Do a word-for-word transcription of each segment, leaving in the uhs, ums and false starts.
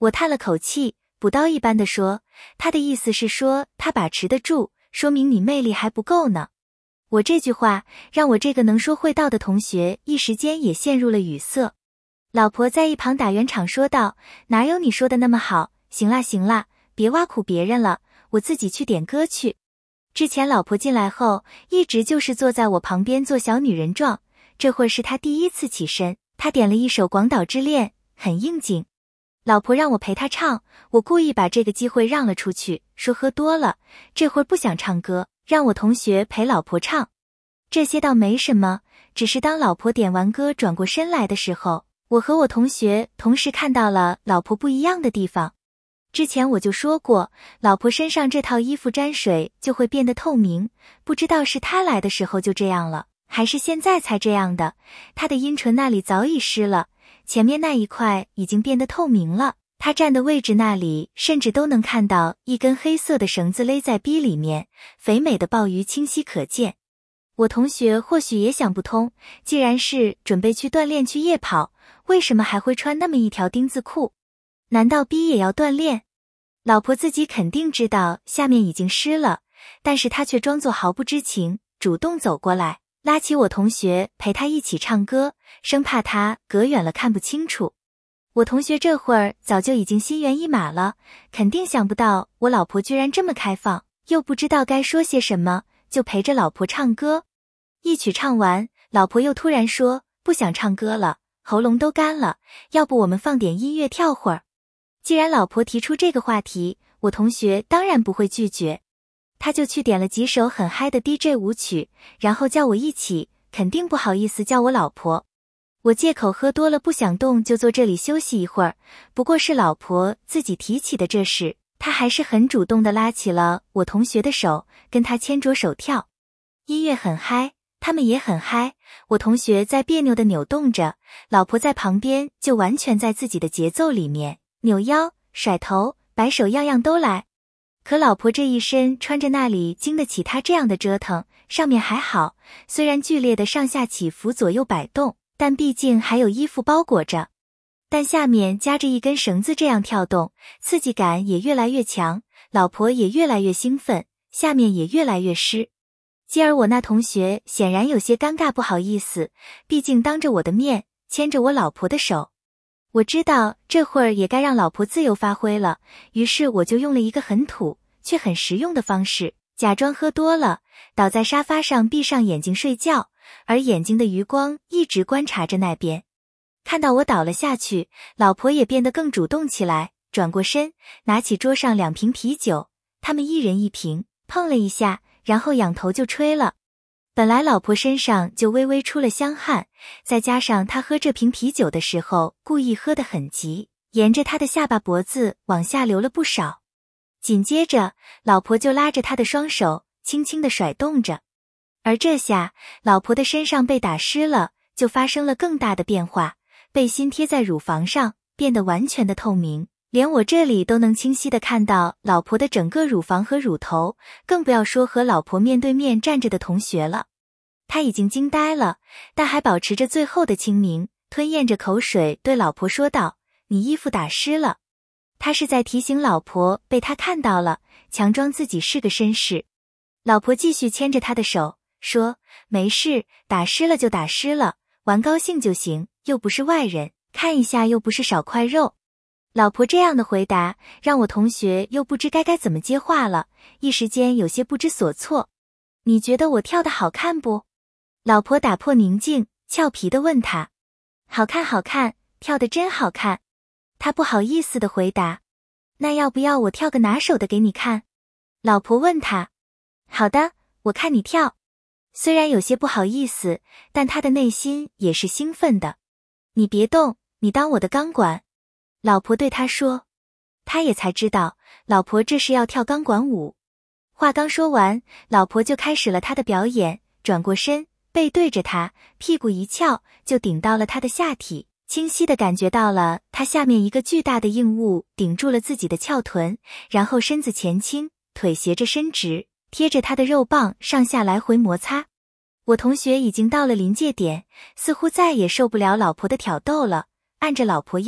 我叹了口气，补刀一般的说，他的意思是说他把持得住，说明你魅力还不够呢。我这句话让我这个能说会道的同学一时间也陷入了语塞。老婆在一旁打圆场说道，哪有你说的那么好，行啦行啦，别挖苦别人了，我自己去点歌去。之前老婆进来后，一直就是坐在我旁边做小女人状，这会儿是她第一次起身，她点了一首《广岛之恋》，很应景。老婆让我陪她唱，我故意把这个机会让了出去，说喝多了，这会儿不想唱歌，让我同学陪老婆唱。这些倒没什么，只是当老婆点完歌转过身来的时候，我和我同学同时看到了老婆不一样的地方。之前我就说过，老婆身上这套衣服沾水就会变得透明，不知道是她来的时候就这样了，还是现在才这样的。她的阴唇那里早已湿了，前面那一块已经变得透明了，她站的位置那里甚至都能看到一根黑色的绳子勒在逼里面，肥美的鲍鱼清晰可见。我同学或许也想不通，既然是准备去锻炼去夜跑，为什么还会穿那么一条丁字裤？难道逼也要锻炼？老婆自己肯定知道下面已经湿了，但是她却装作毫不知情，主动走过来，拉起我同学陪她一起唱歌，生怕他隔远了看不清楚。我同学这会儿早就已经心猿意马了，肯定想不到我老婆居然这么开放，又不知道该说些什么，就陪着老婆唱歌。一曲唱完，老婆又突然说不想唱歌了，喉咙都干了，要不我们放点音乐跳会儿。既然老婆提出这个话题，我同学当然不会拒绝，他就去点了几首很嗨的 D J 舞曲，然后叫我一起，肯定不好意思叫我老婆。我借口喝多了不想动，就坐这里休息一会儿，不过是老婆自己提起的这事，他还是很主动地拉起了我同学的手，跟他牵着手跳。音乐很嗨，他们也很嗨，我同学在别扭地扭动着，老婆在旁边就完全在自己的节奏里面，扭腰、甩头、摆手样样都来。可老婆这一身穿着那里经得起他这样的折腾，上面还好，虽然剧烈的上下起伏左右摆动，但毕竟还有衣服包裹着。但下面夹着一根绳子这样跳动，刺激感也越来越强，老婆也越来越兴奋，下面也越来越湿。继而我那同学显然有些尴尬不好意思，毕竟当着我的面牵着我老婆的手。我知道这会儿也该让老婆自由发挥了，于是我就用了一个很土却很实用的方式，假装喝多了，倒在沙发上闭上眼睛睡觉，而眼睛的余光一直观察着那边。看到我倒了下去，老婆也变得更主动起来，转过身，拿起桌上两瓶啤酒，他们一人一瓶，碰了一下，然后仰头就吹了。本来老婆身上就微微出了香汗，再加上她喝这瓶啤酒的时候故意喝得很急，沿着她的下巴脖子往下流了不少。紧接着老婆就拉着她的双手轻轻地甩动着，而这下老婆的身上被打湿了，就发生了更大的变化，背心贴在乳房上变得完全的透明，连我这里都能清晰地看到老婆的整个乳房和乳头，更不要说和老婆面对面站着的同学了。他已经惊呆了，但还保持着最后的清明，吞咽着口水对老婆说道，你衣服打湿了。他是在提醒老婆被他看到了，强装自己是个绅士。老婆继续牵着他的手说，没事，打湿了就打湿了，玩高兴就行，又不是外人，看一下又不是少块肉。老婆这样的回答让我同学又不知该该怎么接话了，一时间有些不知所措。你觉得我跳得好看不？老婆打破宁静，俏皮地问他。好看好看，跳得真好看。他不好意思地回答。那要不要我跳个拿手的给你看？老婆问他。好的，我看你跳。虽然有些不好意思，但他的内心也是兴奋的。你别动，你当我的钢管。老婆对他说。他也才知道，老婆这是要跳钢管舞。话刚说完，老婆就开始了她的表演，转过身，背对着他，屁股一翘就顶到了他的下体，清晰地感觉到了他下面一个巨大的硬物顶住了自己的翘臀，然后身子前倾，腿斜着伸直，贴着他的肉棒上下来回摩擦。我同学已经到了临界点，似乎再也受不了老婆的挑逗了，按着老婆腰，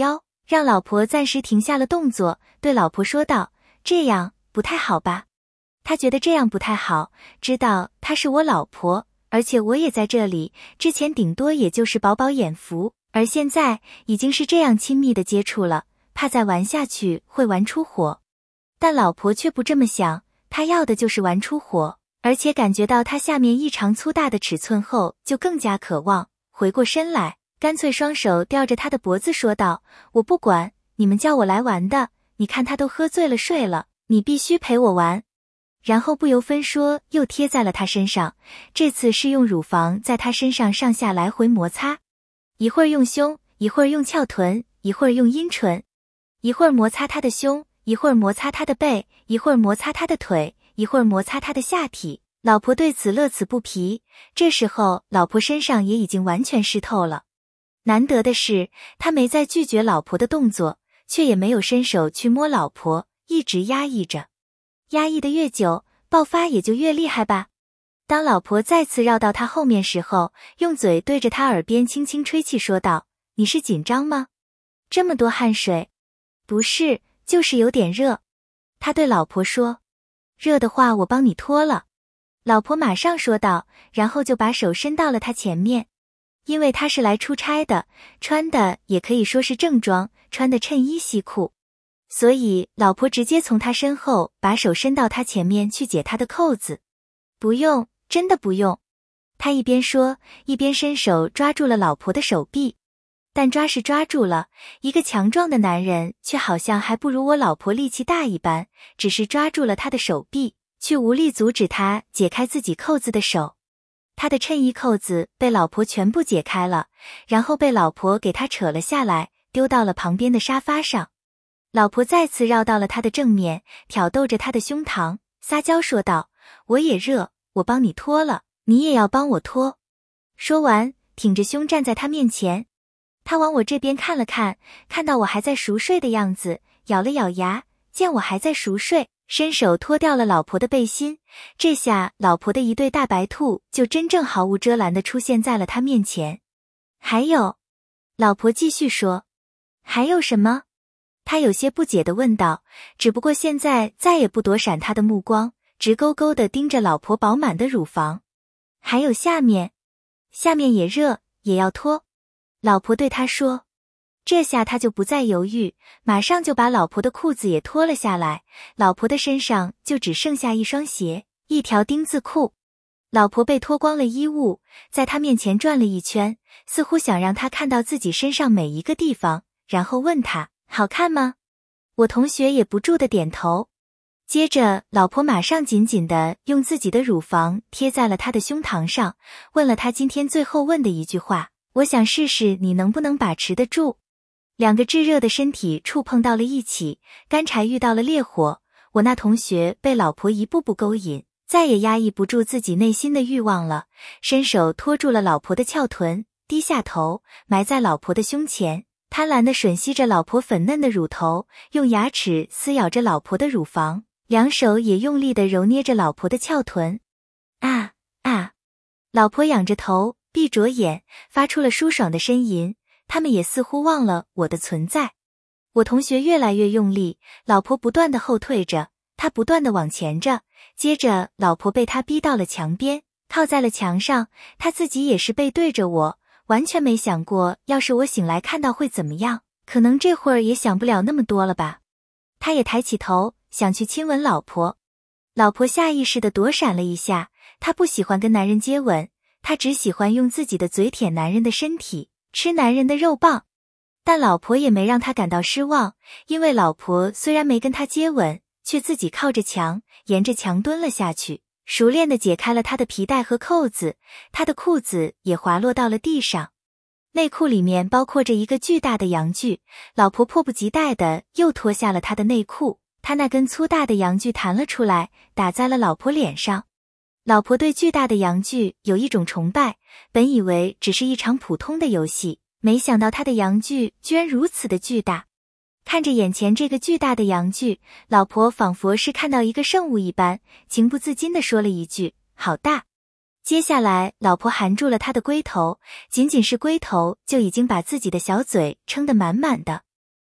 让老婆暂时停下了动作，对老婆说道：这样不太好吧？他觉得这样不太好，知道她是我老婆，而且我也在这里，之前顶多也就是饱饱眼福，而现在已经是这样亲密的接触了，怕再玩下去会玩出火。但老婆却不这么想，她要的就是玩出火，而且感觉到他下面异常粗大的尺寸后，就更加渴望，回过身来，干脆双手吊着他的脖子说道：我不管，你们叫我来玩的，你看他都喝醉了睡了，你必须陪我玩。然后不由分说又贴在了他身上，这次是用乳房在他身上上下来回摩擦，一会儿用胸，一会儿用翘臀，一会儿用阴唇，一会儿摩擦他的胸，一会儿摩擦他的背，一会儿摩擦他的腿，一会儿摩擦他的下体。老婆对此乐此不疲，这时候老婆身上也已经完全湿透了。难得的是，他没再拒绝老婆的动作，却也没有伸手去摸老婆，一直压抑着。压抑的越久，爆发也就越厉害吧。当老婆再次绕到他后面时候，用嘴对着他耳边轻轻吹气说道：你是紧张吗？这么多汗水？不是，就是有点热。他对老婆说：热的话我帮你脱了。老婆马上说道，然后就把手伸到了他前面。因为他是来出差的，穿的也可以说是正装，穿的衬衣西裤，所以老婆直接从他身后把手伸到他前面去解他的扣子。不用，真的不用。他一边说，一边伸手抓住了老婆的手臂。但抓是抓住了，一个强壮的男人却好像还不如我老婆力气大一般，只是抓住了他的手臂，却无力阻止他解开自己扣子的手。他的衬衣扣子被老婆全部解开了，然后被老婆给他扯了下来，丢到了旁边的沙发上。老婆再次绕到了他的正面，挑逗着他的胸膛，撒娇说道：我也热，我帮你脱了，你也要帮我脱。说完，挺着胸站在他面前。他往我这边看了看，看到我还在熟睡的样子，咬了咬牙，见我还在熟睡，伸手脱掉了老婆的背心。这下老婆的一对大白兔就真正毫无遮拦地出现在了他面前。还有，老婆继续说，还有什么？他有些不解地问道，只不过现在再也不躲闪他的目光，直勾勾地盯着老婆饱满的乳房。还有下面，下面也热，也要脱。老婆对他说。这下他就不再犹豫，马上就把老婆的裤子也脱了下来，老婆的身上就只剩下一双鞋，一条丁字裤。老婆被脱光了衣物，在他面前转了一圈，似乎想让他看到自己身上每一个地方，然后问他，好看吗？我同学也不住地点头。接着老婆马上紧紧地用自己的乳房贴在了他的胸膛上，问了他今天最后问的一句话，我想试试你能不能把持得住。两个炙热的身体触碰到了一起，干柴遇到了烈火，我那同学被老婆一步步勾引，再也压抑不住自己内心的欲望了，伸手托住了老婆的翘臀，低下头埋在老婆的胸前，贪婪地吮吸着老婆粉嫩的乳头，用牙齿撕咬着老婆的乳房，两手也用力地揉捏着老婆的翘臀。啊啊！老婆仰着头，闭着眼，发出了舒爽的呻吟。他们也似乎忘了我的存在。我同学越来越用力，老婆不断地后退着，他不断地往前着，接着老婆被他逼到了墙边，靠在了墙上，他自己也是背对着我，完全没想过要是我醒来看到会怎么样，可能这会儿也想不了那么多了吧。他也抬起头，想去亲吻老婆。老婆下意识地躲闪了一下，她不喜欢跟男人接吻，她只喜欢用自己的嘴舔男人的身体，吃男人的肉棒。但老婆也没让他感到失望，因为老婆虽然没跟他接吻，却自己靠着墙，沿着墙蹲了下去，熟练地解开了他的皮带和扣子，他的裤子也滑落到了地上。内裤里面包括着一个巨大的阳具，老婆迫不及待地又脱下了他的内裤，他那根粗大的阳具弹了出来，打在了老婆脸上。老婆对巨大的阳具有一种崇拜，本以为只是一场普通的游戏，没想到他的阳具居然如此的巨大。看着眼前这个巨大的阳具，老婆仿佛是看到一个圣物一般，情不自禁地说了一句，好大。接下来老婆含住了他的龟头，仅仅是龟头就已经把自己的小嘴撑得满满的。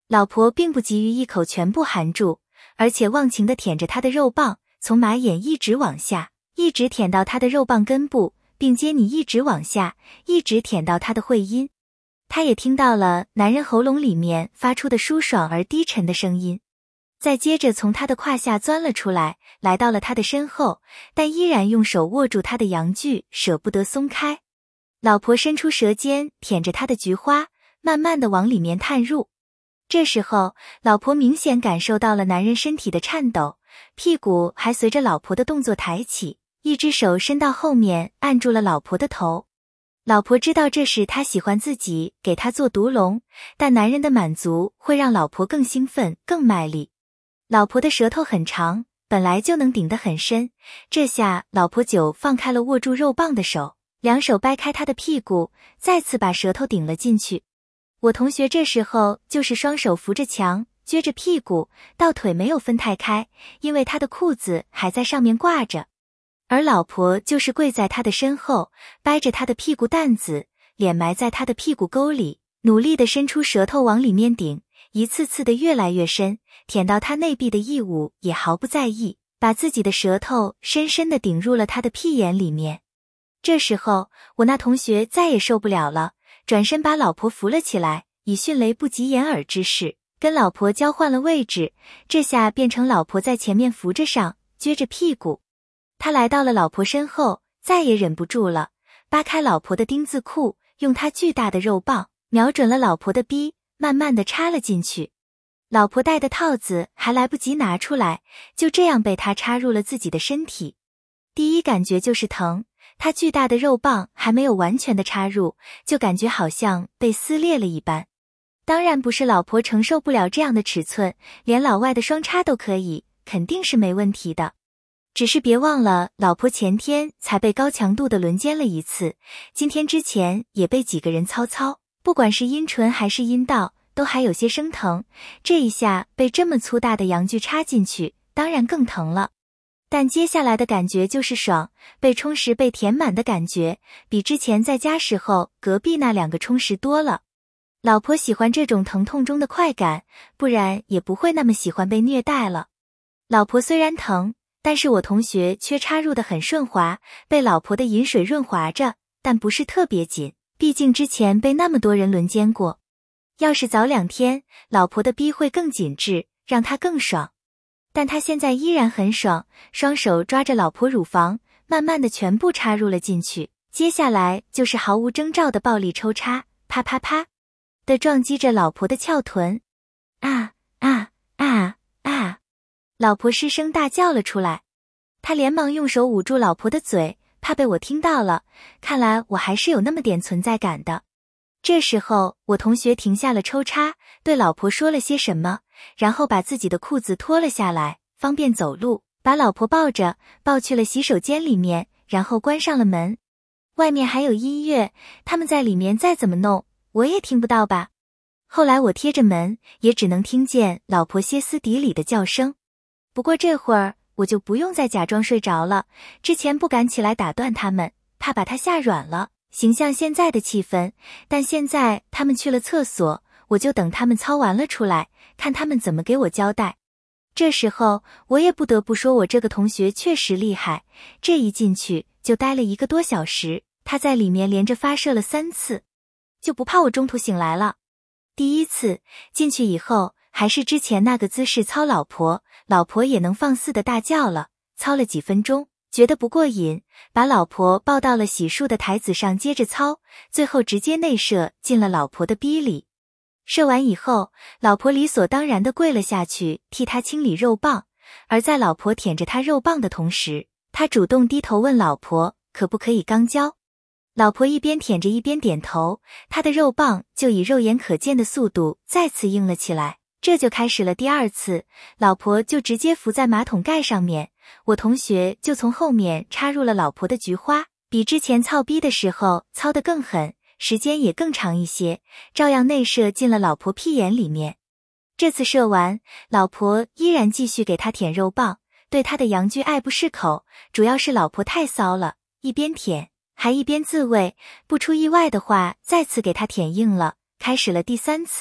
老婆并不急于一口全部含住，而且忘情地舔着他的肉棒，从马眼一直往下，一直舔到他的肉棒根部，并接你一直往下，一直舔到他的会阴。他也听到了男人喉咙里面发出的舒爽而低沉的声音，再接着从他的胯下钻了出来，来到了他的身后，但依然用手握住他的阳具，舍不得松开。老婆伸出舌尖舔着他的菊花，慢慢地往里面探入。这时候，老婆明显感受到了男人身体的颤抖，屁股还随着老婆的动作抬起，一只手伸到后面按住了老婆的头。老婆知道这是他喜欢自己给他做毒龙，但男人的满足会让老婆更兴奋更卖力。老婆的舌头很长，本来就能顶得很深，这下老婆就放开了握住肉棒的手，两手掰开他的屁股，再次把舌头顶了进去。我同学这时候就是双手扶着墙，撅着屁股，到腿没有分太开，因为他的裤子还在上面挂着。而老婆就是跪在他的身后，掰着他的屁股蛋子，脸埋在他的屁股沟里，努力地伸出舌头往里面顶，一次次的越来越深，舔到他内壁的异物也毫不在意，把自己的舌头深深地顶入了他的屁眼里面。这时候，我那同学再也受不了了，转身把老婆扶了起来，以迅雷不及掩耳之势，跟老婆交换了位置，这下变成老婆在前面扶着上，撅着屁股。他来到了老婆身后，再也忍不住了，扒开老婆的丁字裤，用他巨大的肉棒瞄准了老婆的逼，慢慢地插了进去。老婆戴的套子还来不及拿出来，就这样被他插入了自己的身体。第一感觉就是疼，他巨大的肉棒还没有完全的插入，就感觉好像被撕裂了一般。当然不是老婆承受不了这样的尺寸，连老外的双插都可以，肯定是没问题的。只是别忘了，老婆前天才被高强度的轮奸了一次，今天之前也被几个人操操，不管是阴唇还是阴道，都还有些生疼，这一下被这么粗大的阳具插进去，当然更疼了。但接下来的感觉就是爽，被充实被填满的感觉，比之前在家时候隔壁那两个充实多了。老婆喜欢这种疼痛中的快感，不然也不会那么喜欢被虐待了。老婆虽然疼，但是我同学却插入得很顺滑，被老婆的饮水润滑着，但不是特别紧，毕竟之前被那么多人轮奸过。要是早两天，老婆的逼会更紧致，让他更爽。但他现在依然很爽，双手抓着老婆乳房，慢慢的全部插入了进去，接下来就是毫无征兆的暴力抽插，啪啪啪的撞击着老婆的翘臀。啊啊啊啊！老婆失声大叫了出来，他连忙用手捂住老婆的嘴，怕被我听到了，看来我还是有那么点存在感的。这时候，我同学停下了抽插，对老婆说了些什么，然后把自己的裤子脱了下来，方便走路，把老婆抱着，抱去了洗手间里面，然后关上了门。外面还有音乐，他们在里面再怎么弄，我也听不到吧。后来我贴着门，也只能听见老婆歇斯底里的叫声。不过这会儿我就不用再假装睡着了，之前不敢起来打断他们，怕把他吓软了，形象现在的气氛，但现在他们去了厕所，我就等他们操完了出来，看他们怎么给我交代。这时候我也不得不说，我这个同学确实厉害，这一进去就待了一个多小时，他在里面连着发射了三次，就不怕我中途醒来了。第一次进去以后，还是之前那个姿势操老婆，老婆也能放肆的大叫了，操了几分钟，觉得不过瘾，把老婆抱到了洗漱的台子上接着操，最后直接内射进了老婆的逼里。射完以后，老婆理所当然地跪了下去，替他清理肉棒，而在老婆舔着他肉棒的同时，他主动低头问老婆可不可以肛交。老婆一边舔着一边点头，他的肉棒就以肉眼可见的速度再次硬了起来。这就开始了第二次，老婆就直接伏在马桶盖上面，我同学就从后面插入了老婆的菊花，比之前操逼的时候操得更狠，时间也更长一些，照样内射进了老婆屁眼里面。这次射完，老婆依然继续给他舔肉棒，对他的阳具爱不释口，主要是老婆太骚了，一边舔还一边自慰，不出意外的话再次给他舔硬了，开始了第三次。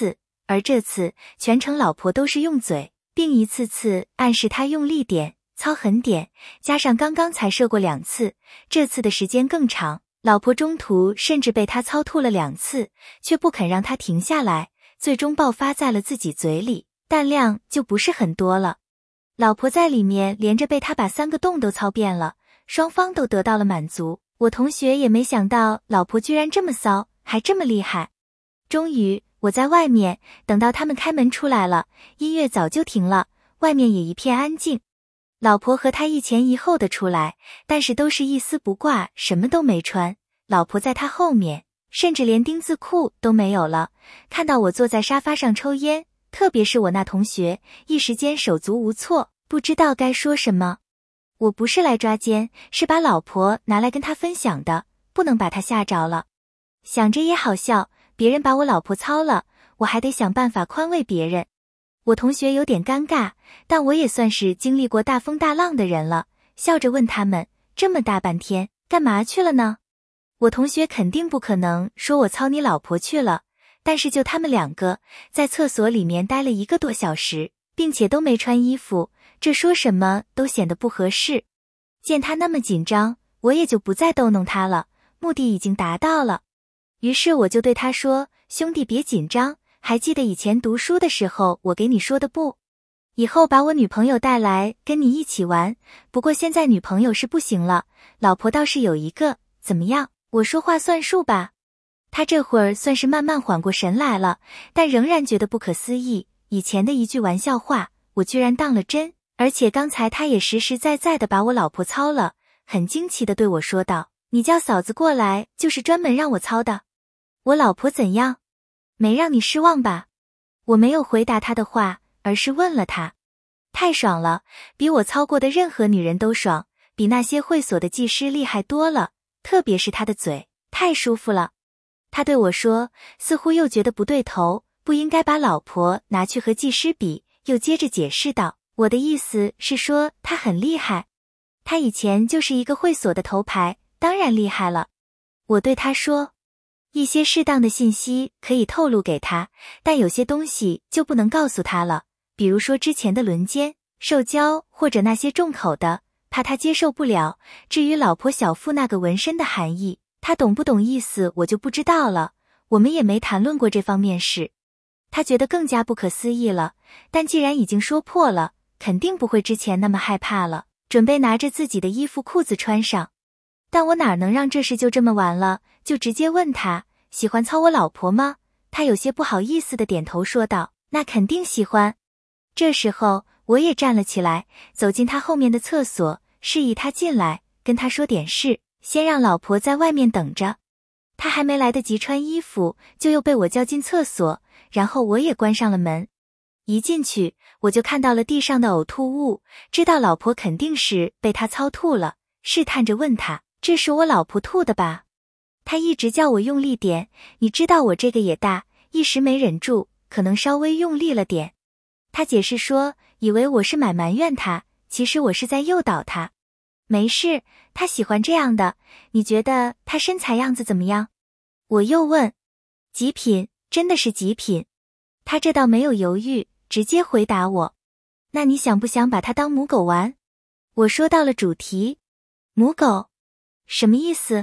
而这次全程老婆都是用嘴，并一次次暗示他用力点、操狠点，加上刚刚才射过两次，这次的时间更长。老婆中途甚至被他操吐了两次，却不肯让他停下来，最终爆发在了自己嘴里，但量就不是很多了。老婆在里面连着被他把三个洞都操遍了，双方都得到了满足。我同学也没想到老婆居然这么骚，还这么厉害。终于我在外面等到他们开门出来了，音乐早就停了，外面也一片安静。老婆和他一前一后的出来，但是都是一丝不挂，什么都没穿。老婆在他后面，甚至连丁字裤都没有了。看到我坐在沙发上抽烟，特别是我那同学，一时间手足无措，不知道该说什么。我不是来抓奸，是把老婆拿来跟他分享的，不能把他吓着了。想着也好笑，别人把我老婆操了，我还得想办法宽慰别人。我同学有点尴尬，但我也算是经历过大风大浪的人了，笑着问他们，这么大半天，干嘛去了呢？我同学肯定不可能说我操你老婆去了，但是就他们两个，在厕所里面待了一个多小时，并且都没穿衣服，这说什么都显得不合适。见他那么紧张，我也就不再逗弄他了，目的已经达到了。于是我就对他说，兄弟别紧张，还记得以前读书的时候我给你说的不？以后把我女朋友带来跟你一起玩，不过现在女朋友是不行了，老婆倒是有一个，怎么样？我说话算数吧。他这会儿算是慢慢缓过神来了，但仍然觉得不可思议，以前的一句玩笑话，我居然当了真，而且刚才他也实实在在的把我老婆操了，很惊奇的对我说道，你叫嫂子过来就是专门让我操的。我老婆怎样？没让你失望吧？我没有回答他的话，而是问了他。太爽了，比我操过的任何女人都爽，比那些会所的技师厉害多了，特别是他的嘴，太舒服了。他对我说，似乎又觉得不对头，不应该把老婆拿去和技师比，又接着解释道，我的意思是说他很厉害，他以前就是一个会所的头牌，当然厉害了。我对他说，一些适当的信息可以透露给他，但有些东西就不能告诉他了，比如说之前的轮奸、受教或者那些重口的，怕他接受不了。至于老婆小腹那个纹身的含义，他懂不懂意思我就不知道了，我们也没谈论过这方面事。他觉得更加不可思议了，但既然已经说破了，肯定不会之前那么害怕了，准备拿着自己的衣服裤子穿上。但我哪能让这事就这么完了，就直接问他，喜欢操我老婆吗？他有些不好意思的点头说道，那肯定喜欢。这时候我也站了起来，走进他后面的厕所，示意他进来，跟他说点事，先让老婆在外面等着。他还没来得及穿衣服，就又被我叫进厕所，然后我也关上了门。一进去，我就看到了地上的呕吐物，知道老婆肯定是被他操吐了，试探着问他，这是我老婆吐的吧？他一直叫我用力点，你知道我这个也大，一时没忍住，可能稍微用力了点。他解释说，以为我是蛮埋怨他，其实我是在诱导他。没事，他喜欢这样的，你觉得他身材样子怎么样？我又问。极品，真的是极品。他这倒没有犹豫，直接回答我。那你想不想把他当母狗玩？我说到了主题。母狗？什么意思？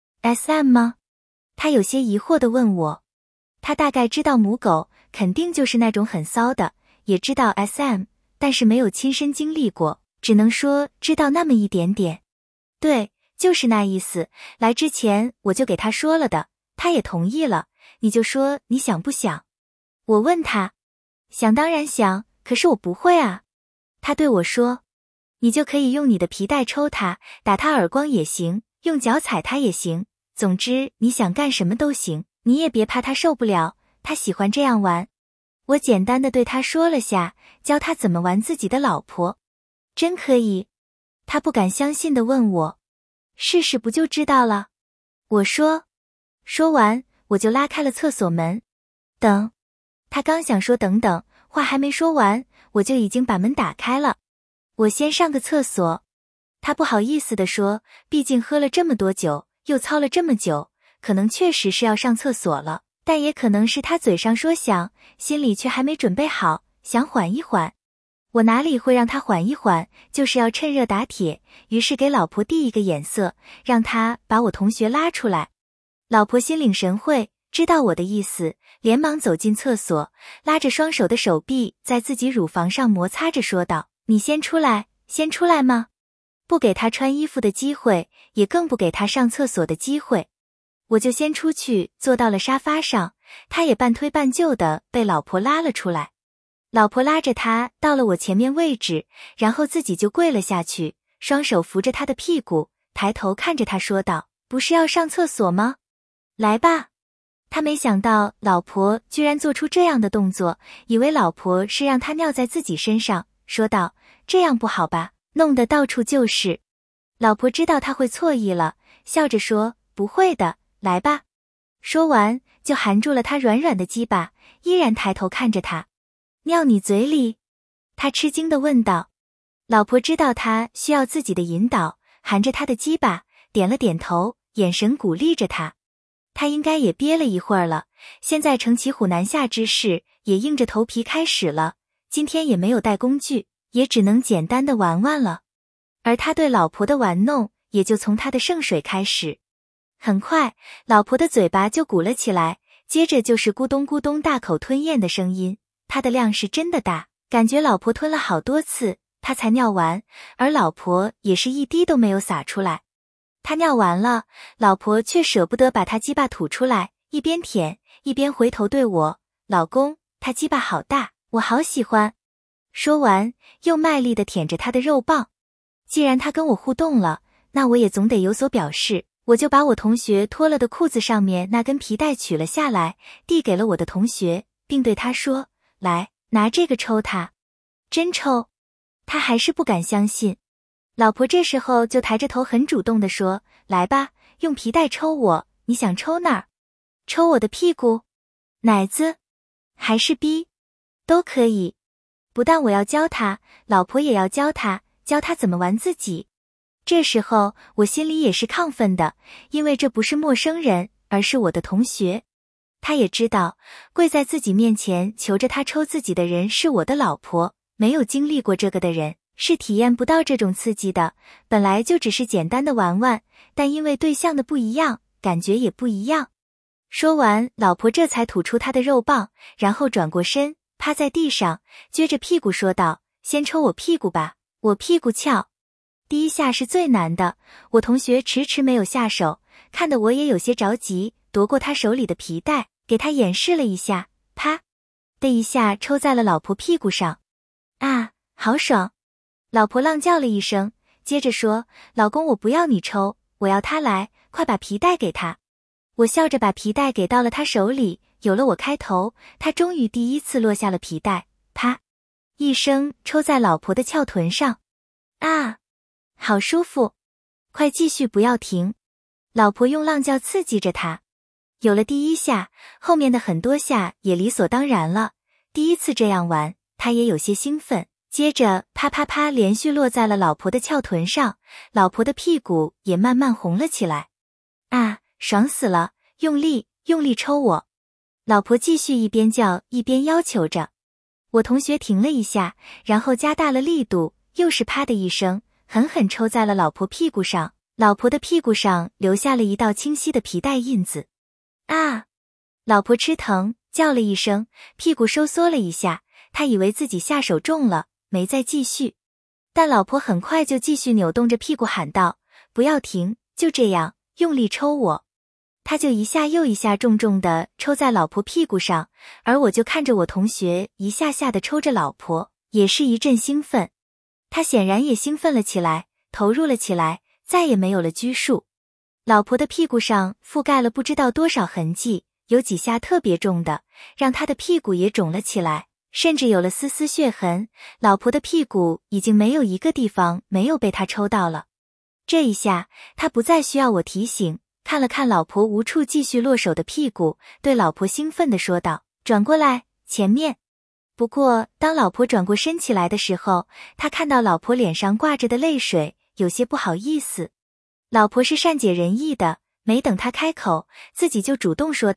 S M 吗？他有些疑惑地问我。他大概知道母狗肯定就是那种很骚的，也知道 S M， 但是没有亲身经历过，只能说知道那么一点点。对，就是那意思，来之前我就给他说了的，他也同意了，你就说你想不想？我问他，想当然想，可是我不会啊。他对我说，你就可以用你的皮带抽他，打他耳光也行，用脚踩他也行，总之你想干什么都行，你也别怕他受不了，他喜欢这样玩。我简单的对他说了下，教他怎么玩自己的老婆。真可以？他不敢相信的问我，试试不就知道了？我说。说完我就拉开了厕所门。等。他刚想说等等，话还没说完，我就已经把门打开了。我先上个厕所。他不好意思地说，毕竟喝了这么多酒，又操了这么久，可能确实是要上厕所了， 但也可能是他嘴上说想，心里却还没准备好，想缓一缓。我哪里会让他缓一缓，就是要趁热打铁，于是给老婆递一个眼色，让她把我同学拉出来。老婆心领神会，知道我的意思，连忙走进厕所，拉着双手的手臂在自己乳房上摩擦着说道：你先出来，先出来吗？不给他穿衣服的机会，也更不给他上厕所的机会。我就先出去，坐到了沙发上，他也半推半就的被老婆拉了出来。老婆拉着他到了我前面位置，然后自己就跪了下去，双手扶着他的屁股，抬头看着他说道：不是要上厕所吗？来吧。他没想到老婆居然做出这样的动作，以为老婆是让他尿在自己身上，说道：这样不好吧，弄得到处就是。老婆知道他会错意了，笑着说：不会的，来吧。说完就含住了他软软的鸡巴，依然抬头看着他。尿你嘴里？他吃惊地问道。老婆知道他需要自己的引导，含着他的鸡巴，点了点头，眼神鼓励着他。他应该也憋了一会儿了，现在乘骑虎难下之势，也硬着头皮开始了。今天也没有带工具，也只能简单的玩玩了。而他对老婆的玩弄，也就从他的圣水开始。很快，老婆的嘴巴就鼓了起来，接着就是咕咚咕咚大口吞咽的声音。他的量是真的大，感觉老婆吞了好多次，他才尿完，而老婆也是一滴都没有洒出来。他尿完了，老婆却舍不得把他鸡巴吐出来，一边舔，一边回头对我：老公，他鸡巴好大，我好喜欢。说完，又卖力地舔着他的肉棒。既然他跟我互动了，那我也总得有所表示，我就把我同学脱了的裤子上面那根皮带取了下来，递给了我的同学，并对他说：来，拿这个抽他。真抽？他还是不敢相信。老婆这时候就抬着头很主动地说：来吧，用皮带抽我，你想抽哪儿？抽我的屁股？奶子？还是逼？都可以。不但我要教他，老婆也要教他，教他怎么玩自己。这时候我心里也是亢奋的，因为这不是陌生人，而是我的同学。他也知道，跪在自己面前求着他抽自己的人是我的老婆，没有经历过这个的人是体验不到这种刺激的。本来就只是简单的玩玩，但因为对象的不一样，感觉也不一样。说完，老婆这才吐出他的肉棒，然后转过身，趴在地上，撅着屁股说道：先抽我屁股吧，我屁股翘。第一下是最难的，我同学迟迟没有下手，看得我也有些着急，夺过他手里的皮带，给他演示了一下，啪的一下抽在了老婆屁股上。啊，好爽！老婆浪叫了一声，接着说：老公，我不要你抽，我要他来，快把皮带给他。我笑着把皮带给到了他手里，有了我开头，他终于第一次落下了皮带，啪一声抽在老婆的翘臀上。啊，好舒服！快继续，不要停！老婆用浪叫刺激着他。有了第一下，后面的很多下也理所当然了。第一次这样玩，他也有些兴奋。接着啪啪啪连续落在了老婆的翘臀上，老婆的屁股也慢慢红了起来。啊，爽死了！用力，用力抽我！老婆继续一边叫一边要求着。我同学停了一下，然后加大了力度，又是啪的一声，狠狠抽在了老婆屁股上。老婆的屁股上留下了一道清晰的皮带印子。啊！老婆吃疼，叫了一声，屁股收缩了一下，她以为自己下手重了，没再继续。但老婆很快就继续扭动着屁股喊道：不要停，就这样，用力抽我。他就一下又一下重重地抽在老婆屁股上，而我就看着我同学一下下地抽着老婆，也是一阵兴奋。他显然也兴奋了起来，投入了起来，再也没有了拘束。老婆的屁股上覆盖了不知道多少痕迹，有几下特别重的，让他的屁股也肿了起来，甚至有了丝丝血痕。老婆的屁股已经没有一个地方没有被他抽到了。这一下，他不再需要我提醒，看了看老婆无处继续落手的屁股，对老婆兴奋地说道：转过来，前面。不过当老婆转过身起来的时候，他看到老婆脸上挂着的泪水，有些不好意思。老婆是善解人意的，没等他开口，自己就主动说道：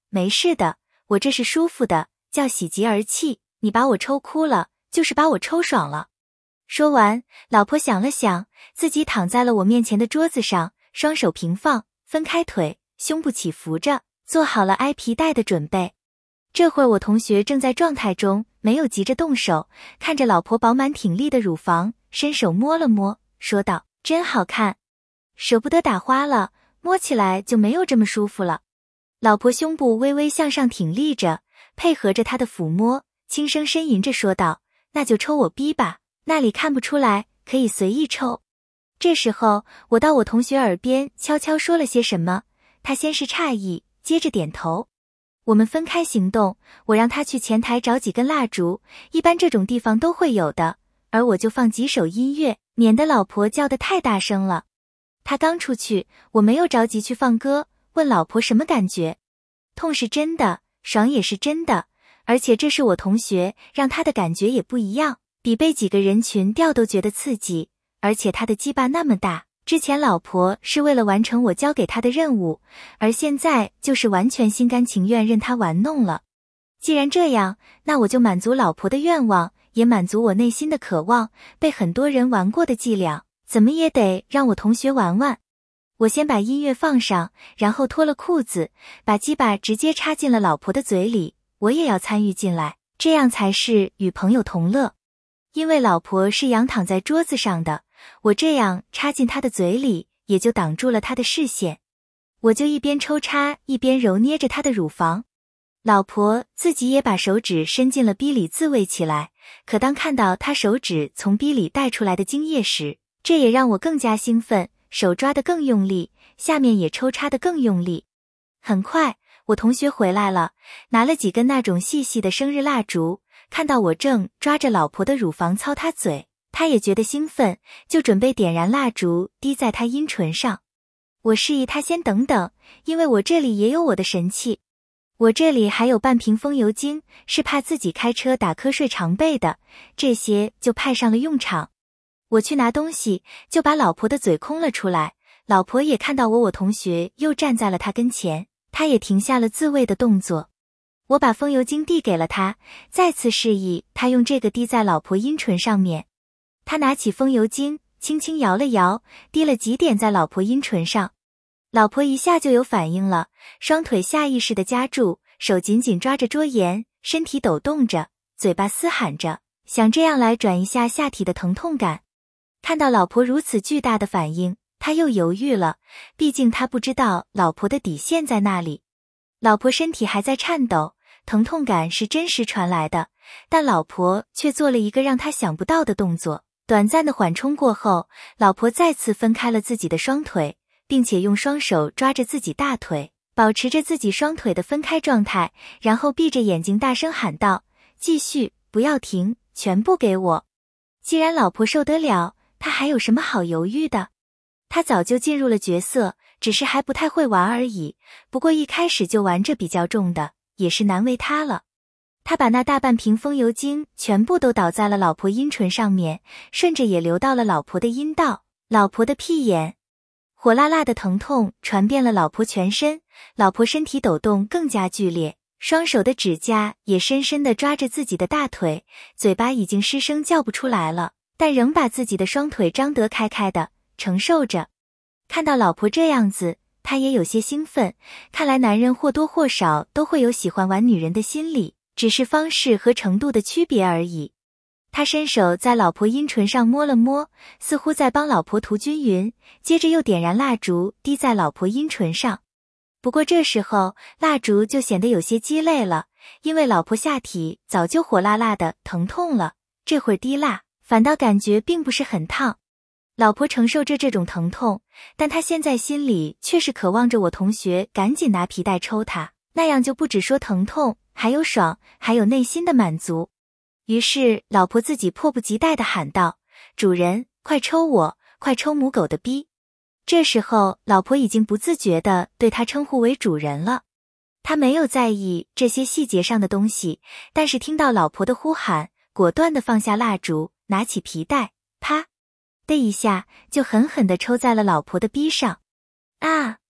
没事的，我这是舒服的，叫喜极而泣，你把我抽哭了，就是把我抽爽了。说完，老婆想了想，自己躺在了我面前的桌子上，双手平放，分开腿，胸部起伏着，做好了挨皮带的准备。这会儿我同学正在状态中，没有急着动手，看着老婆饱满挺立的乳房，伸手摸了摸，说道：真好看，舍不得打花了，摸起来就没有这么舒服了。老婆胸部微微向上挺立着，配合着他的抚摸，轻声呻吟着说道：那就抽我逼吧，那里看不出来，可以随意抽。这时候我到我同学耳边悄悄说了些什么，他先是诧异，接着点头。我们分开行动，我让他去前台找几根蜡烛，一般这种地方都会有的，而我就放几首音乐，免得老婆叫得太大声了。他刚出去，我没有着急去放歌，问老婆什么感觉。痛是真的，爽也是真的，而且这是我同学，让他的感觉也不一样，比被几个人群吊都觉得刺激，而且他的鸡巴那么大。之前老婆是为了完成我交给她的任务，而现在就是完全心甘情愿任她玩弄了。既然这样，那我就满足老婆的愿望，也满足我内心的渴望，被很多人玩过的伎俩，怎么也得让我同学玩玩。我先把音乐放上，然后脱了裤子，把鸡巴直接插进了老婆的嘴里，我也要参与进来，这样才是与朋友同乐。因为老婆是仰躺在桌子上的，我这样插进她的嘴里，也就挡住了她的视线。我就一边抽插，一边揉捏着她的乳房。老婆自己也把手指伸进了逼里自慰起来，可当看到她手指从逼里带出来的精液时，这也让我更加兴奋，手抓得更用力，下面也抽插得更用力。很快，我同学回来了，拿了几根那种细细的生日蜡烛，看到我正抓着老婆的乳房操她嘴，他也觉得兴奋，就准备点燃蜡烛滴在她阴唇上。我示意他先等等，因为我这里也有我的神器。我这里还有半瓶风油精，是怕自己开车打瞌睡常备的，这些就派上了用场。我去拿东西，就把老婆的嘴空了出来，老婆也看到我我同学又站在了她跟前，她也停下了自慰的动作。我把风油精递给了她，再次示意她用这个滴在老婆阴唇上面。她拿起风油精，轻轻摇了摇，滴了几点在老婆阴唇上。老婆一下就有反应了，双腿下意识地夹住，手紧紧抓着桌沿，身体抖动着，嘴巴嘶喊着，想这样来转一下下体的疼痛感。看到老婆如此巨大的反应，他又犹豫了，毕竟他不知道老婆的底线在那里。老婆身体还在颤抖，疼痛感是真实传来的，但老婆却做了一个让他想不到的动作。短暂的缓冲过后，老婆再次分开了自己的双腿，并且用双手抓着自己大腿，保持着自己双腿的分开状态，然后闭着眼睛大声喊道：继续，不要停，全部给我。既然老婆受得了，他还有什么好犹豫的？他早就进入了角色，只是还不太会玩而已，不过一开始就玩着比较重的，也是难为他了。他把那大半瓶风油精全部都倒在了老婆阴唇上面，顺着也流到了老婆的阴道、老婆的屁眼。火辣辣的疼痛传遍了老婆全身，老婆身体抖动更加剧烈，双手的指甲也深深地抓着自己的大腿，嘴巴已经失声叫不出来了，但仍把自己的双腿张得开开的，承受着。看到老婆这样子，他也有些兴奋，看来男人或多或少都会有喜欢玩女人的心理，只是方式和程度的区别而已。他伸手在老婆阴唇上摸了摸，似乎在帮老婆涂均匀，接着又点燃蜡烛滴在老婆阴唇上。不过这时候蜡烛就显得有些鸡肋了，因为老婆下体早就火辣辣的疼痛了，这会儿滴蜡反倒感觉并不是很烫。老婆承受着这种疼痛，但她现在心里却是渴望着我同学赶紧拿皮带抽她，那样就不只说疼痛，还有爽，还有内心的满足。于是老婆自己迫不及待地喊道：主人，快抽我，快抽母狗的逼。这时候老婆已经不自觉地对她称呼为主人了。她没有在意这些细节上的东西，但是听到老婆的呼喊，果断地放下蜡烛，拿起皮带，啪的一下就狠狠地抽在了老婆的逼上。啊！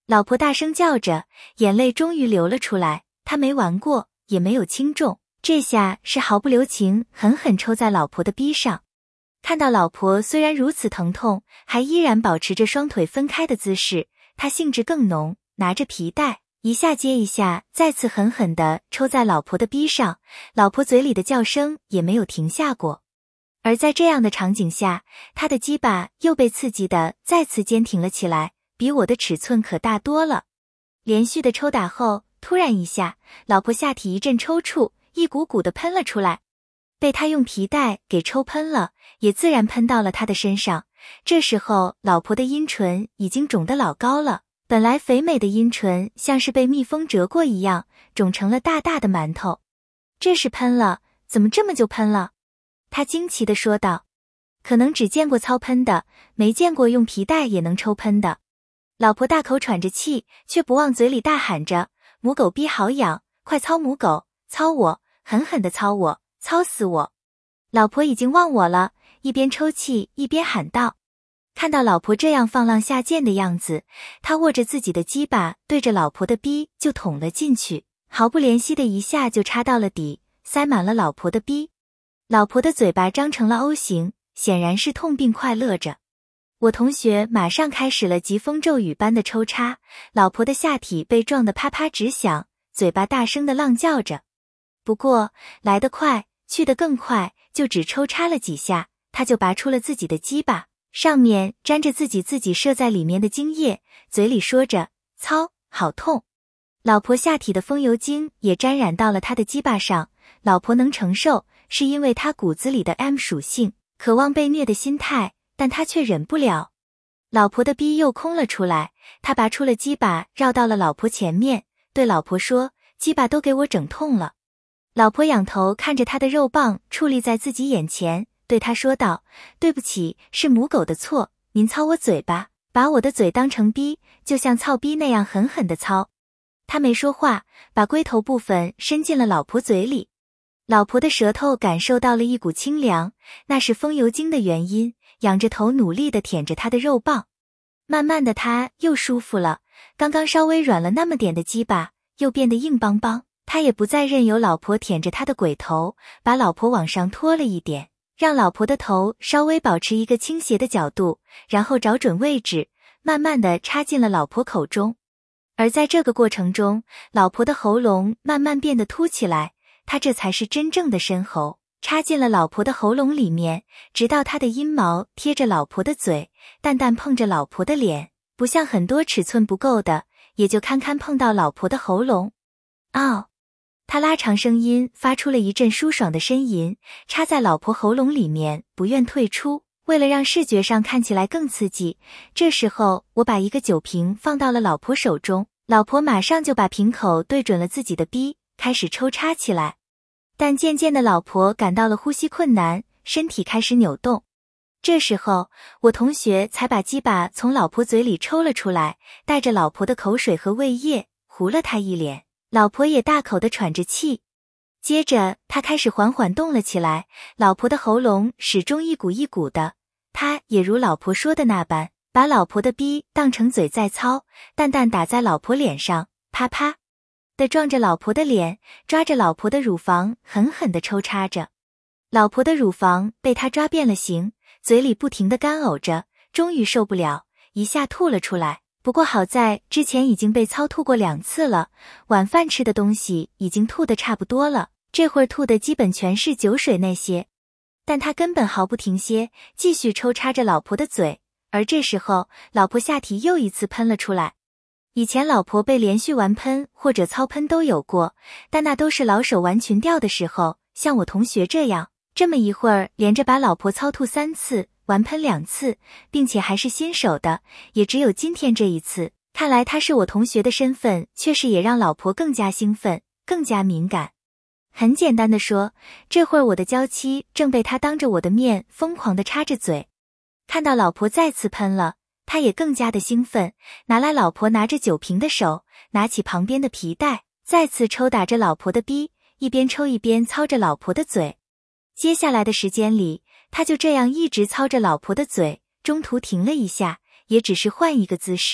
老婆大声叫着，眼泪终于流了出来。她没玩过，也没有轻重，这下是毫不留情，狠狠抽在老婆的逼上。看到老婆虽然如此疼痛，还依然保持着双腿分开的姿势，他兴致更浓，拿着皮带一下接一下，再次狠狠地抽在老婆的逼上，老婆嘴里的叫声也没有停下过。而在这样的场景下，他的鸡巴又被刺激得再次坚挺了起来，比我的尺寸可大多了。连续的抽打后，突然一下，老婆下体一阵抽搐，一股股的喷了出来，被他用皮带给抽喷了，也自然喷到了他的身上。这时候老婆的阴唇已经肿得老高了，本来肥美的阴唇像是被蜜蜂蛰过一样，肿成了大大的馒头。这是喷了，怎么这么就喷了？他惊奇地说道。可能只见过操喷的，没见过用皮带也能抽喷的。老婆大口喘着气，却不忘嘴里大喊着，母狗逼好痒，快操母狗，操我，狠狠地操我，操死我。老婆已经忘我了，一边抽泣一边喊道。看到老婆这样放浪下贱的样子，他握着自己的鸡巴对着老婆的逼就捅了进去，毫不怜惜的一下就插到了底，塞满了老婆的逼。老婆的嘴巴张成了 O 型，显然是痛并快乐着。我同学马上开始了疾风骤雨般的抽插，老婆的下体被撞得啪啪直响，嘴巴大声的浪叫着。不过来得快，去得更快，就只抽插了几下，他就拔出了自己的鸡巴，上面沾着自己自己射在里面的精液，嘴里说着操，好痛。老婆下体的风油精也沾染到了他的鸡巴上，老婆能承受，是因为他骨子里的 M 属性，渴望被虐的心态，但他却忍不了。老婆的逼又空了出来，他拔出了鸡巴，绕到了老婆前面，对老婆说，鸡巴都给我整痛了。老婆仰头看着他的肉棒矗立在自己眼前，对他说道，对不起，是母狗的错，您操我嘴巴，把我的嘴当成逼，就像操逼那样狠狠地操。他没说话，把龟头部分伸进了老婆嘴里。老婆的舌头感受到了一股清凉，那是风油精的原因，仰着头努力地舔着他的肉棒。慢慢的他又舒服了，刚刚稍微软了那么点的鸡巴又变得硬邦邦，他也不再任由老婆舔着他的鬼头，把老婆往上拖了一点，让老婆的头稍微保持一个倾斜的角度，然后找准位置，慢慢地插进了老婆口中。而在这个过程中，老婆的喉咙慢慢变得凸起来，他这才是真正的深喉，插进了老婆的喉咙里面，直到他的阴毛贴着老婆的嘴，淡淡碰着老婆的脸，不像很多尺寸不够的，也就堪堪碰到老婆的喉咙。嗷！他拉长声音发出了一阵舒爽的呻吟，插在老婆喉咙里面不愿退出，为了让视觉上看起来更刺激，这时候我把一个酒瓶放到了老婆手中，老婆马上就把瓶口对准了自己的逼，开始抽插起来。但渐渐的老婆感到了呼吸困难，身体开始扭动。这时候我同学才把鸡巴从老婆嘴里抽了出来，带着老婆的口水和胃液糊了她一脸，老婆也大口的喘着气。接着他开始缓缓动了起来，老婆的喉咙始终一股一股的，他也如老婆说的那般，把老婆的逼当成嘴在操，淡淡打在老婆脸上，啪啪的撞着老婆的脸，抓着老婆的乳房狠狠地抽插着。老婆的乳房被他抓变了形，嘴里不停地干呕着，终于受不了，一下吐了出来。不过好在之前已经被操吐过两次了，晚饭吃的东西已经吐得差不多了，这会儿吐的基本全是酒水那些。但他根本毫不停歇，继续抽插着老婆的嘴，而这时候老婆下体又一次喷了出来。以前老婆被连续完喷或者操喷都有过，但那都是老手玩群调的时候，像我同学这样，这么一会儿连着把老婆操吐三次，完喷两次，并且还是新手的，也只有今天这一次。看来他是我同学的身份，确实也让老婆更加兴奋，更加敏感。很简单的说，这会儿我的娇妻正被他当着我的面疯狂地插着嘴。看到老婆再次喷了，他也更加的兴奋，拿来老婆拿着酒瓶的手，拿起旁边的皮带，再次抽打着老婆的逼，一边抽一边操着老婆的嘴。接下来的时间里，他就这样一直操着老婆的嘴，中途停了一下，也只是换一个姿势，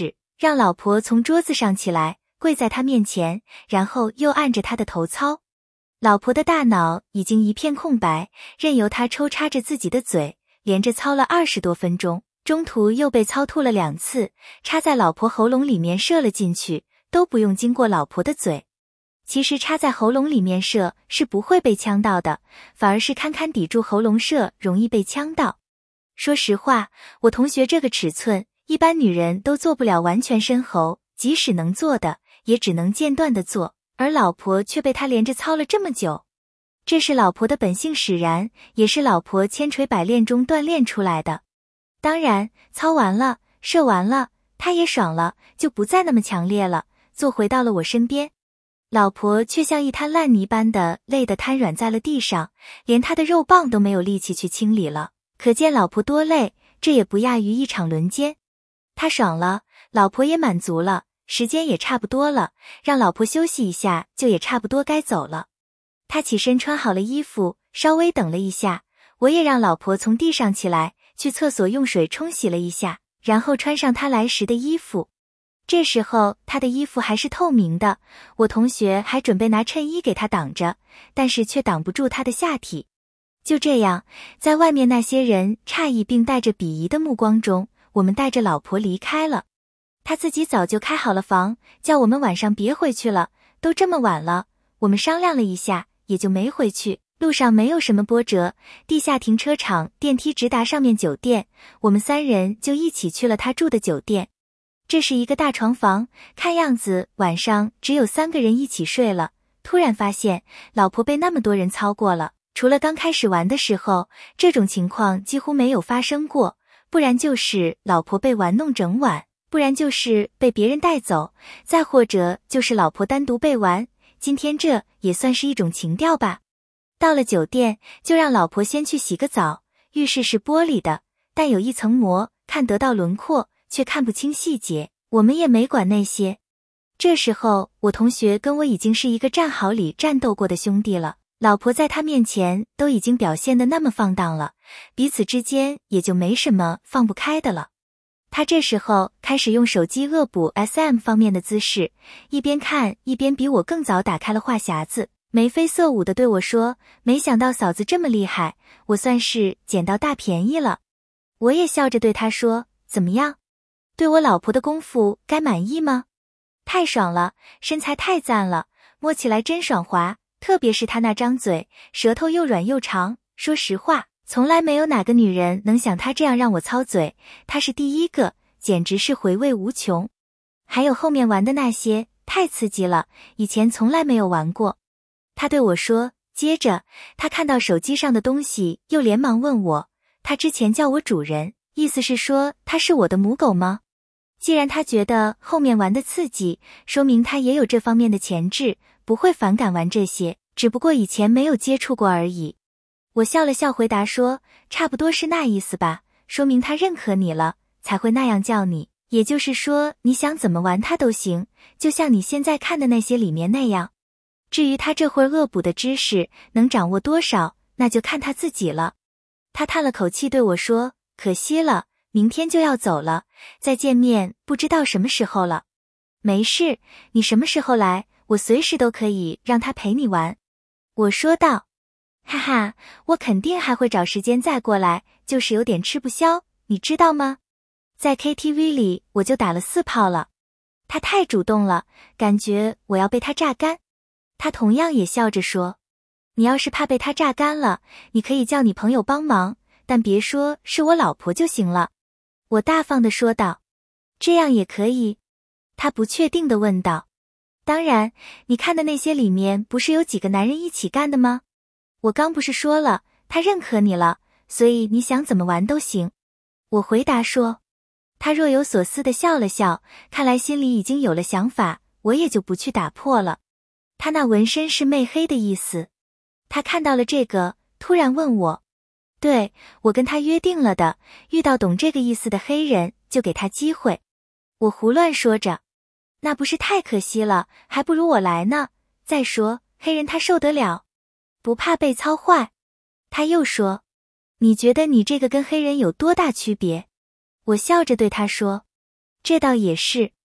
让老婆从桌子上起来，跪在他面前，然后又按着他的头操。老婆的大脑已经一片空白，任由他抽插着自己的嘴，连着操了二十多分钟，中途又被操吐了两次，插在老婆喉咙里面射了进去，都不用经过老婆的嘴。其实插在喉咙里面射是不会被呛到的，反而是堪堪抵住喉咙射容易被呛到。说实话，我同学这个尺寸，一般女人都做不了完全深喉，即使能做的，也只能间断的做，而老婆却被他连着操了这么久。这是老婆的本性使然，也是老婆千锤百炼中锻炼出来的。当然，操完了，射完了，他也爽了，就不再那么强烈了，坐回到了我身边。老婆却像一滩烂泥般的累得瘫软在了地上，连她的肉棒都没有力气去清理了，可见老婆多累，这也不亚于一场轮奸。他爽了，老婆也满足了，时间也差不多了，让老婆休息一下就也差不多该走了。他起身穿好了衣服，稍微等了一下，我也让老婆从地上起来，去厕所用水冲洗了一下，然后穿上他来时的衣服。这时候他的衣服还是透明的，我同学还准备拿衬衣给他挡着，但是却挡不住他的下体。就这样，在外面那些人诧异并带着鄙夷的目光中，我们带着老婆离开了。他自己早就开好了房，叫我们晚上别回去了，都这么晚了。我们商量了一下，也就没回去。路上没有什么波折，地下停车场电梯直达上面酒店，我们三人就一起去了他住的酒店。这是一个大床房，看样子晚上只有三个人一起睡了。突然发现老婆被那么多人操过了，除了刚开始玩的时候，这种情况几乎没有发生过，不然就是老婆被玩弄整晚，不然就是被别人带走，再或者就是老婆单独被玩。今天这也算是一种情调吧。到了酒店，就让老婆先去洗个澡。浴室是玻璃的，但有一层膜，看得到轮廓，却看不清细节，我们也没管那些。这时候我同学跟我已经是一个战壕里战斗过的兄弟了，老婆在他面前都已经表现得那么放荡了，彼此之间也就没什么放不开的了。他这时候开始用手机恶补 S M 方面的姿势，一边看一边比我更早打开了话匣子，眉飞色舞地对我说，没想到嫂子这么厉害，我算是捡到大便宜了。我也笑着对他说，怎么样？对我老婆的功夫该满意吗？太爽了，身材太赞了，摸起来真爽滑，特别是她那张嘴，舌头又软又长，说实话，从来没有哪个女人能像她这样让我操嘴，她是第一个，简直是回味无穷。还有后面玩的那些，太刺激了，以前从来没有玩过。他对我说，接着他看到手机上的东西，又连忙问我，他之前叫我主人，意思是说他是我的母狗吗？既然他觉得后面玩的刺激，说明他也有这方面的潜质，不会反感玩这些，只不过以前没有接触过而已。我笑了笑回答说，差不多是那意思吧，说明他认可你了，才会那样叫你，也就是说你想怎么玩他都行，就像你现在看的那些里面那样。至于他这会儿恶补的知识能掌握多少，那就看他自己了。他叹了口气对我说，可惜了，明天就要走了，再见面不知道什么时候了。没事，你什么时候来，我随时都可以让他陪你玩。我说道，哈哈，我肯定还会找时间再过来，就是有点吃不消，你知道吗？在 K T V 里我就打了四炮了。他太主动了，感觉我要被他榨干。他同样也笑着说，你要是怕被他榨干了，你可以叫你朋友帮忙，但别说是我老婆就行了。我大方地说道，这样也可以？他不确定地问道。当然，你看的那些里面不是有几个男人一起干的吗？我刚不是说了，他认可你了，所以你想怎么玩都行。我回答说。他若有所思地笑了笑，看来心里已经有了想法，我也就不去打破了。他那纹身是媚黑的意思。他看到了这个，突然问我，对，我跟他约定了的，遇到懂这个意思的黑人就给他机会。我胡乱说着，那不是太可惜了，还不如我来呢。再说黑人他受得了，不怕被操坏。他又说，你觉得你这个跟黑人有多大区别？我笑着对他说，这倒也是，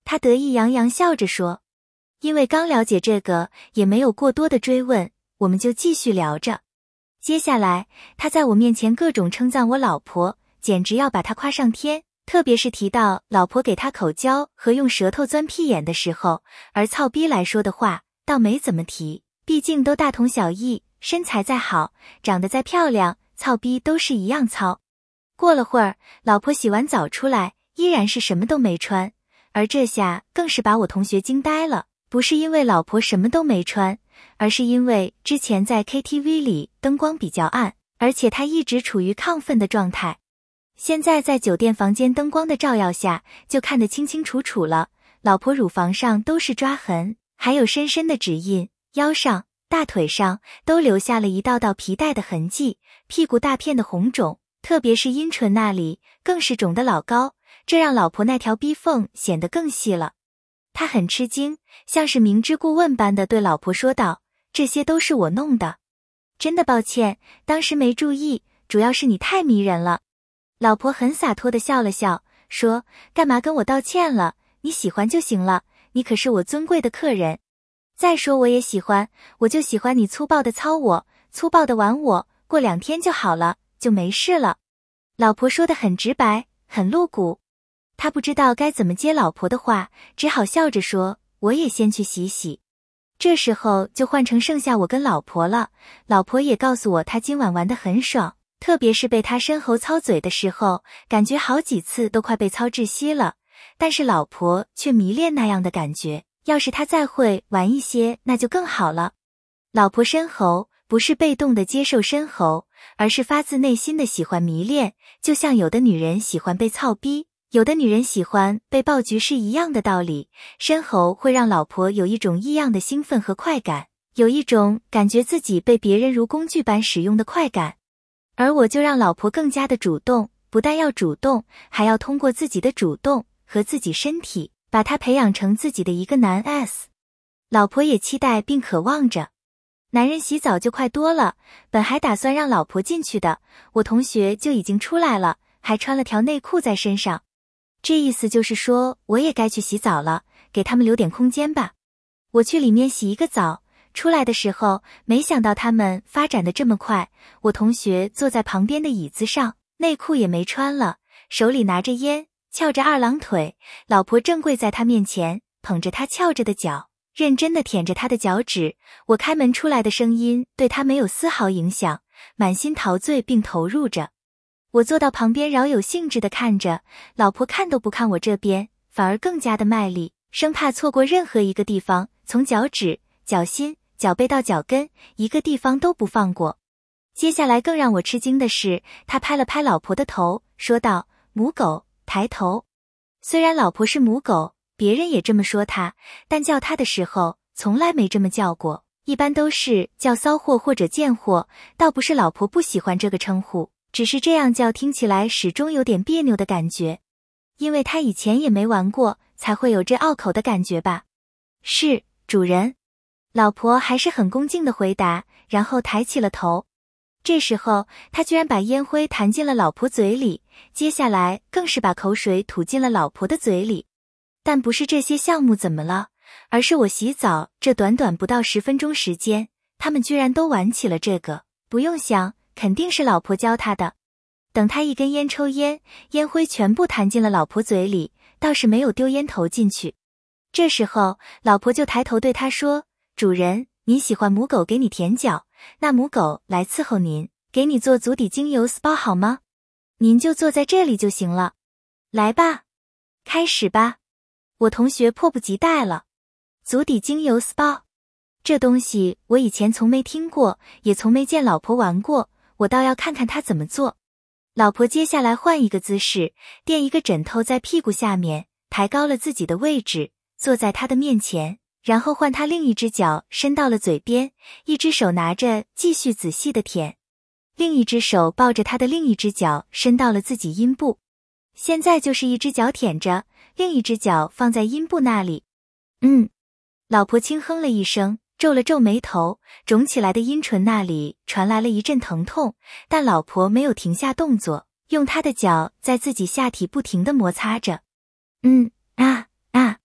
他得意洋洋笑着说。因为刚了解这个，也没有过多的追问，我们就继续聊着。接下来，他在我面前各种称赞我老婆，简直要把她夸上天，特别是提到老婆给他口交和用舌头钻屁眼的时候，而操逼来说的话，倒没怎么提，毕竟都大同小异，身材再好，长得再漂亮，操逼都是一样操。过了会儿，老婆洗完澡出来，依然是什么都没穿，而这下更是把我同学惊呆了。不是因为老婆什么都没穿，而是因为之前在 K T V 里灯光比较暗，而且他一直处于亢奋的状态。现在在酒店房间灯光的照耀下，就看得清清楚楚了。老婆乳房上都是抓痕，还有深深的指印，腰上、大腿上都留下了一道道皮带的痕迹，屁股大片的红肿，特别是阴唇那里更是肿得老高，这让老婆那条逼缝显得更细了。他很吃惊，像是明知故问般的对老婆说道：“这些都是我弄的，真的抱歉，当时没注意，主要是你太迷人了。”老婆很洒脱的笑了笑，说：“干嘛跟我道歉了？你喜欢就行了，你可是我尊贵的客人。再说我也喜欢，我就喜欢你粗暴的操我，粗暴的玩我，过两天就好了，就没事了。”老婆说得很直白，很露骨。他不知道该怎么接老婆的话，只好笑着说：“我也先去洗洗。”这时候就换成剩下我跟老婆了。老婆也告诉我她今晚玩得很爽，特别是被他深喉操嘴的时候，感觉好几次都快被操窒息了。但是老婆却迷恋那样的感觉，要是他再会玩一些，那就更好了。老婆深喉不是被动的接受深喉，而是发自内心的喜欢迷恋，就像有的女人喜欢被操逼，有的女人喜欢被爆菊是一样的道理。深喉会让老婆有一种异样的兴奋和快感，有一种感觉自己被别人如工具般使用的快感。而我就让老婆更加的主动，不但要主动，还要通过自己的主动和自己身体，把她培养成自己的一个男 S。 老婆也期待并渴望着。男人洗澡就快多了，本还打算让老婆进去的，我同学就已经出来了，还穿了条内裤在身上。这意思就是说我也该去洗澡了，给他们留点空间吧。我去里面洗一个澡，出来的时候没想到他们发展的这么快。我同学坐在旁边的椅子上，内裤也没穿了，手里拿着烟，翘着二郎腿，老婆正跪在他面前，捧着他翘着的脚，认真地舔着他的脚趾。我开门出来的声音对他没有丝毫影响，满心陶醉并投入着。我坐到旁边饶有兴致地看着，老婆看都不看我这边，反而更加的卖力，生怕错过任何一个地方，从脚趾、脚心、脚背到脚跟，一个地方都不放过。接下来更让我吃惊的是，他拍了拍老婆的头，说道：“母狗，抬头。”虽然老婆是母狗，别人也这么说她，但叫她的时候从来没这么叫过，一般都是叫骚货或者贱货，倒不是老婆不喜欢这个称呼，只是这样叫听起来始终有点别扭的感觉。因为她以前也没玩过，才会有这拗口的感觉吧。是，主人。老婆还是很恭敬地回答，然后抬起了头。这时候他居然把烟灰弹进了老婆嘴里，接下来更是把口水吐进了老婆的嘴里。但不是这些项目怎么了，而是我洗澡这短短不到十分钟时间，他们居然都玩起了这个。不用想，肯定是老婆教他的。等他一根烟抽烟，烟灰全部弹进了老婆嘴里，倒是没有丢烟头进去。这时候老婆就抬头对他说：“主人，您喜欢母狗给你舔脚，那母狗来伺候您，给你做足底精油 S P A 好吗？您就坐在这里就行了。来吧，开始吧。”我同学迫不及待了。足底精油 S P A， 这东西我以前从没听过，也从没见老婆玩过，我倒要看看她怎么做。老婆接下来换一个姿势，垫一个枕头在屁股下面，抬高了自己的位置，坐在他的面前，然后换他另一只脚伸到了嘴边，一只手拿着继续仔细的舔，另一只手抱着他的另一只脚伸到了自己阴部。现在就是一只脚舔着，另一只脚放在阴部那里。嗯，老婆轻哼了一声，皱了皱眉头，肿起来的阴唇那里传来了一阵疼痛，但老婆没有停下动作，用她的脚在自己下体不停地摩擦着。嗯啊啊，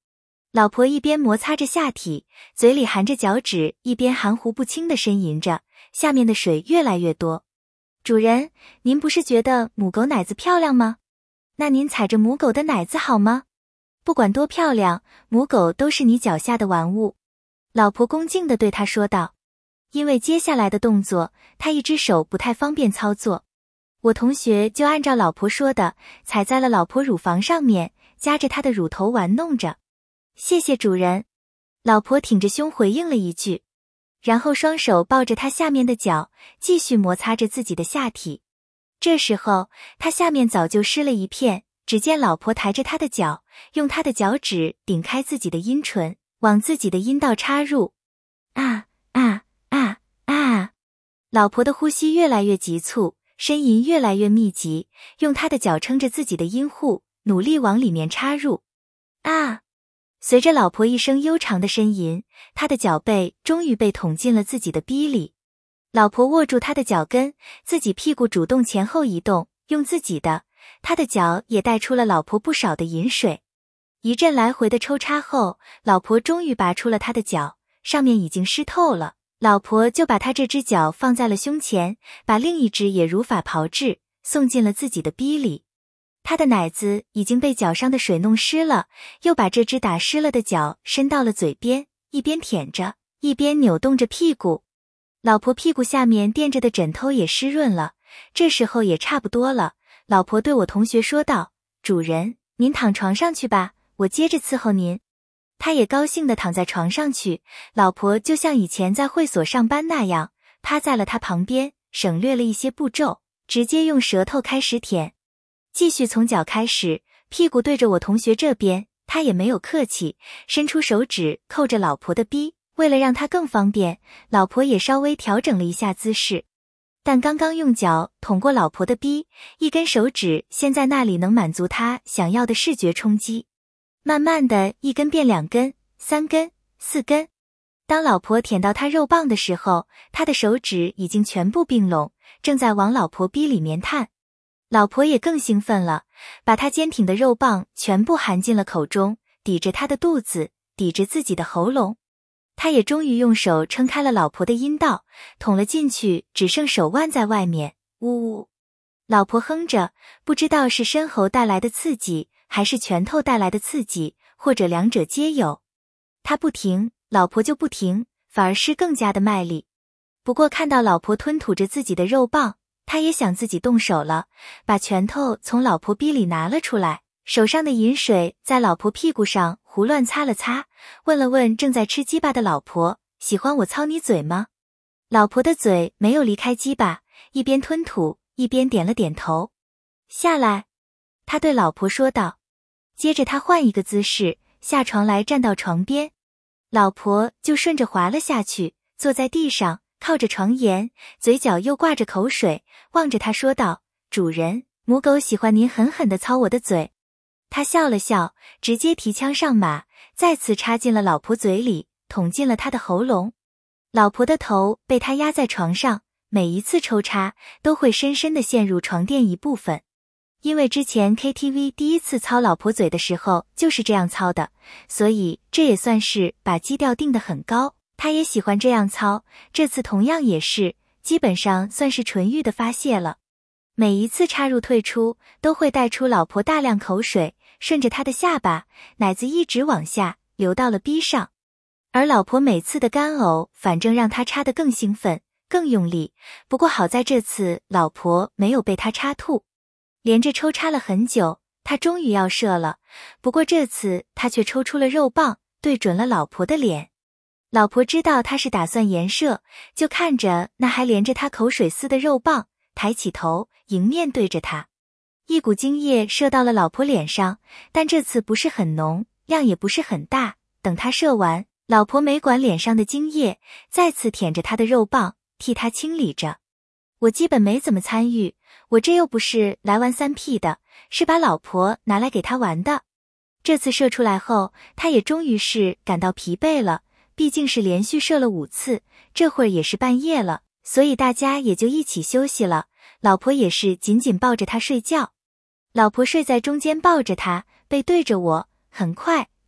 老婆一边摩擦着下体，嘴里含着脚趾，一边含糊不清地呻吟着，下面的水越来越多。主人，您不是觉得母狗奶子漂亮吗？那您踩着母狗的奶子好吗？不管多漂亮，母狗都是你脚下的玩物。老婆恭敬地对他说道。因为接下来的动作，他一只手不太方便操作。我同学就按照老婆说的，踩在了老婆乳房上面，夹着她的乳头玩弄着。谢谢主人。老婆挺着胸回应了一句，然后双手抱着她下面的脚，继续摩擦着自己的下体。这时候，她下面早就湿了一片，只见老婆抬着她的脚，用她的脚趾顶开自己的阴唇，往自己的阴道插入。啊啊啊啊！老婆的呼吸越来越急促，呻吟越来越密集，用她的脚撑着自己的阴户，努力往里面插入。啊！随着老婆一声悠长的呻吟，她的脚背终于被捅进了自己的逼里。老婆握住她的脚跟，自己屁股主动前后移动，用自己的，她的脚也带出了老婆不少的饮水。一阵来回的抽插后，老婆终于拔出了她的脚，上面已经湿透了。老婆就把她这只脚放在了胸前，把另一只也如法炮制，送进了自己的逼里。她的奶子已经被脚上的水弄湿了，又把这只打湿了的脚伸到了嘴边，一边舔着，一边扭动着屁股。老婆屁股下面垫着的枕头也湿润了，这时候也差不多了。老婆对我同学说道：主人，您躺床上去吧，我接着伺候您。他也高兴地躺在床上去，老婆就像以前在会所上班那样，趴在了他旁边，省略了一些步骤，直接用舌头开始舔。继续从脚开始，屁股对着我同学这边，他也没有客气，伸出手指扣着老婆的逼，为了让他更方便，老婆也稍微调整了一下姿势。但刚刚用脚捅过老婆的逼，一根手指先在那里能满足他想要的视觉冲击。慢慢的，一根变两根，三根，四根。当老婆舔到他肉棒的时候，他的手指已经全部并拢，正在往老婆逼里面探。老婆也更兴奋了，把他坚挺的肉棒全部含进了口中，抵着他的肚子，抵着自己的喉咙。他也终于用手撑开了老婆的阴道，捅了进去，只剩手腕在外面。呜呜！老婆哼着，不知道是深喉带来的刺激，还是拳头带来的刺激，或者两者皆有。他不停，老婆就不停，反而是更加的卖力。不过看到老婆吞吐着自己的肉棒，他也想自己动手了，把拳头从老婆逼里拿了出来，手上的饮水在老婆屁股上胡乱擦了擦，问了问正在吃鸡巴的老婆，喜欢我操你嘴吗？老婆的嘴没有离开鸡巴，一边吞吐一边点了点头。下来，他对老婆说道。接着他换一个姿势，下床来站到床边，老婆就顺着滑了下去，坐在地上，靠着床沿，嘴角又挂着口水，望着他说道：主人，母狗喜欢您狠狠地操我的嘴。他笑了笑，直接提枪上马，再次插进了老婆嘴里，捅进了她的喉咙。老婆的头被他压在床上，每一次抽插都会深深地陷入床垫一部分。因为之前 K T V 第一次操老婆嘴的时候就是这样操的，所以这也算是把基调定得很高，他也喜欢这样操，这次同样也是，基本上算是纯欲的发泄了。每一次插入退出都会带出老婆大量口水，顺着她的下巴，奶子一直往下流到了逼上。而老婆每次的干呕反正让他插得更兴奋更用力，不过好在这次老婆没有被他插吐。连着抽插了很久，他终于要射了，不过这次他却抽出了肉棒，对准了老婆的脸。老婆知道他是打算颜射，就看着那还连着他口水丝的肉棒，抬起头迎面对着他，一股精液射到了老婆脸上，但这次不是很浓，量也不是很大。等他射完，老婆没管脸上的精液，再次舔着他的肉棒，替他清理着。我基本没怎么参与，我这又不是来玩三 P 的，是把老婆拿来给他玩的。这次射出来后，他也终于是感到疲惫了，毕竟是连续射了五次，这会儿也是半夜了，所以大家也就一起休息了。老婆也是紧紧抱着他睡觉，老婆睡在中间抱着他，背对着我，很快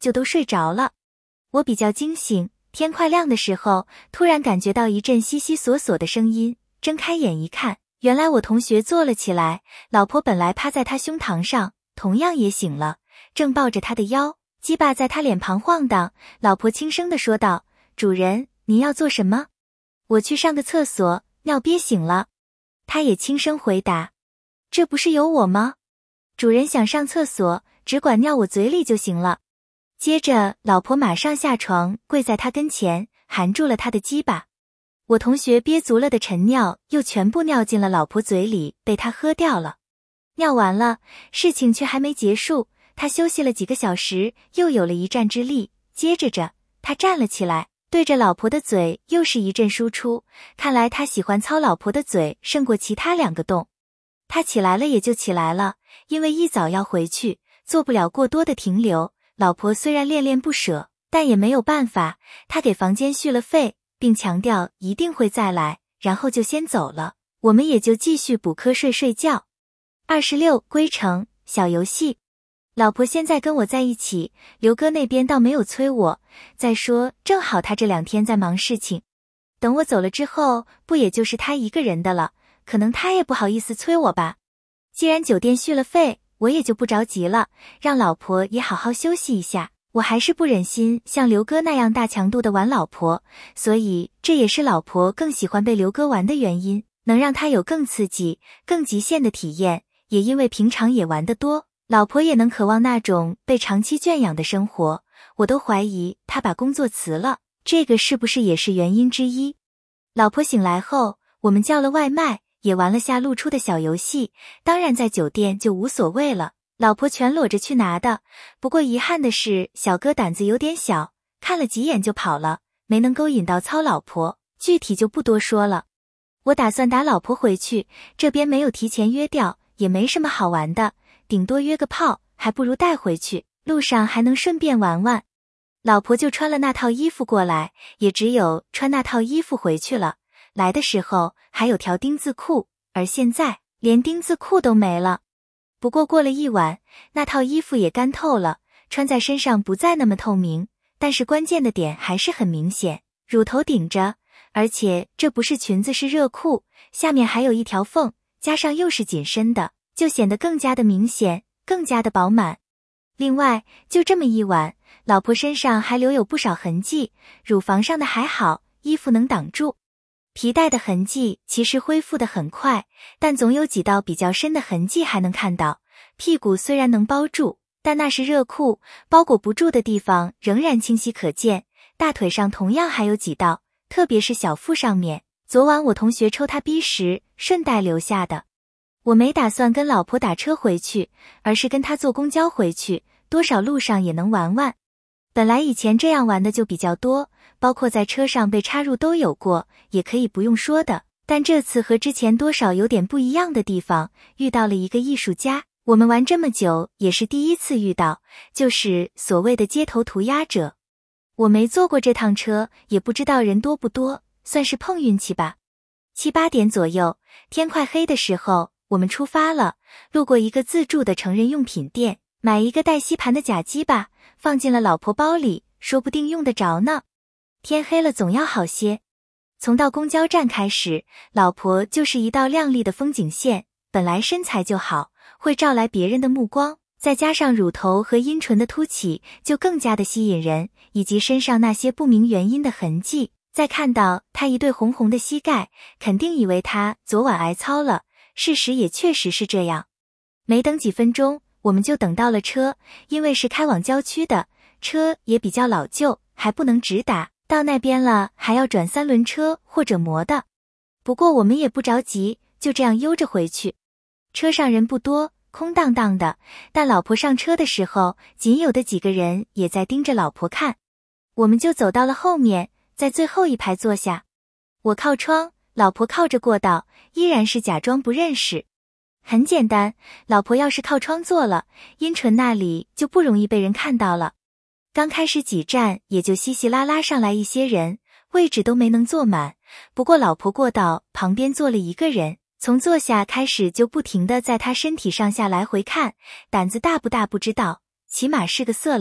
就都睡着了。我比较惊醒，天快亮的时候，突然感觉到一阵悉悉索索的声音，睁开眼一看，原来我同学坐了起来，老婆本来趴在他胸膛上，同样也醒了，正抱着他的腰，鸡巴在他脸庞晃荡。老婆轻声地说道：主人，您要做什么？我去上个厕所，尿憋醒了。他也轻声回答：这不是有我吗？主人想上厕所，只管尿我嘴里就行了。接着老婆马上下床，跪在他跟前，含住了他的鸡巴。我同学憋足了的陈尿又全部尿进了老婆嘴里，被他喝掉了。尿完了，事情却还没结束，他休息了几个小时，又有了一战之力。接着着，他站了起来，对着老婆的嘴又是一阵输出，看来他喜欢操老婆的嘴胜过其他两个洞。他起来了也就起来了，因为一早要回去，做不了过多的停留。老婆虽然恋恋不舍，但也没有办法，他给房间续了费，并强调一定会再来，然后就先走了，我们也就继续补瞌睡睡觉。二十六归程小游戏。老婆现在跟我在一起，刘哥那边倒没有催我，再说正好他这两天在忙事情，等我走了之后，不也就是他一个人的了，可能他也不好意思催我吧。既然酒店续了费，我也就不着急了，让老婆也好好休息一下。我还是不忍心像刘哥那样大强度的玩老婆，所以这也是老婆更喜欢被刘哥玩的原因，能让他有更刺激、更极限的体验。也因为平常也玩得多，老婆也能渴望那种被长期圈养的生活。我都怀疑他把工作辞了，这个是不是也是原因之一？老婆醒来后，我们叫了外卖，也玩了下露出的小游戏，当然在酒店就无所谓了，老婆全裸着去拿的。不过遗憾的是，小哥胆子有点小，看了几眼就跑了，没能勾引到操老婆，具体就不多说了。我打算打老婆回去，这边没有提前约掉，也没什么好玩的，顶多约个炮，还不如带回去，路上还能顺便玩玩。老婆就穿了那套衣服过来，也只有穿那套衣服回去了。来的时候还有条丁字裤，而现在连丁字裤都没了。不过过了一晚，那套衣服也干透了，穿在身上不再那么透明，但是关键的点还是很明显，乳头顶着，而且这不是裙子，是热裤，下面还有一条缝，加上又是紧身的，就显得更加的明显，更加的饱满。另外，就这么一晚，老婆身上还留有不少痕迹，乳房上的还好，衣服能挡住。皮带的痕迹其实恢复得很快，但总有几道比较深的痕迹还能看到。屁股虽然能包住，但那是热裤，包裹不住的地方仍然清晰可见。大腿上同样还有几道，特别是小腹上面，昨晚我同学抽他逼时顺带留下的。我没打算跟老婆打车回去，而是跟他坐公交回去，多少路上也能玩玩。本来以前这样玩的就比较多，包括在车上被插入都有过，也可以不用说的。但这次和之前多少有点不一样的地方，遇到了一个艺术家，我们玩这么久也是第一次遇到，就是所谓的街头涂鸦者。我没坐过这趟车，也不知道人多不多，算是碰运气吧。七八点左右，天快黑的时候，我们出发了，路过一个自助的成人用品店，买一个带吸盘的假鸡巴，放进了老婆包里，说不定用得着呢。天黑了总要好些。从到公交站开始，老婆就是一道亮丽的风景线，本来身材就好，会招来别人的目光，再加上乳头和阴唇的凸起，就更加的吸引人，以及身上那些不明原因的痕迹，再看到她一对红红的膝盖，肯定以为她昨晚挨操了，事实也确实是这样。没等几分钟，我们就等到了车，因为是开往郊区的，车也比较老旧，还不能直达，到那边了还要转三轮车或者摩的。不过我们也不着急，就这样悠着回去。车上人不多，空荡荡的，但老婆上车的时候，仅有的几个人也在盯着老婆看。我们就走到了后面，在最后一排坐下。我靠窗，老婆靠着过道，依然是假装不认识。很简单，老婆要是靠窗坐了，阴唇那里就不容易被人看到了。刚开始几站也就稀稀拉拉上来一些人，位置都没能坐满。不过老婆过道旁边坐了一个人，从坐下开始就不停地在他身体上下来回看，胆子大不大不知道，起码是个色狼，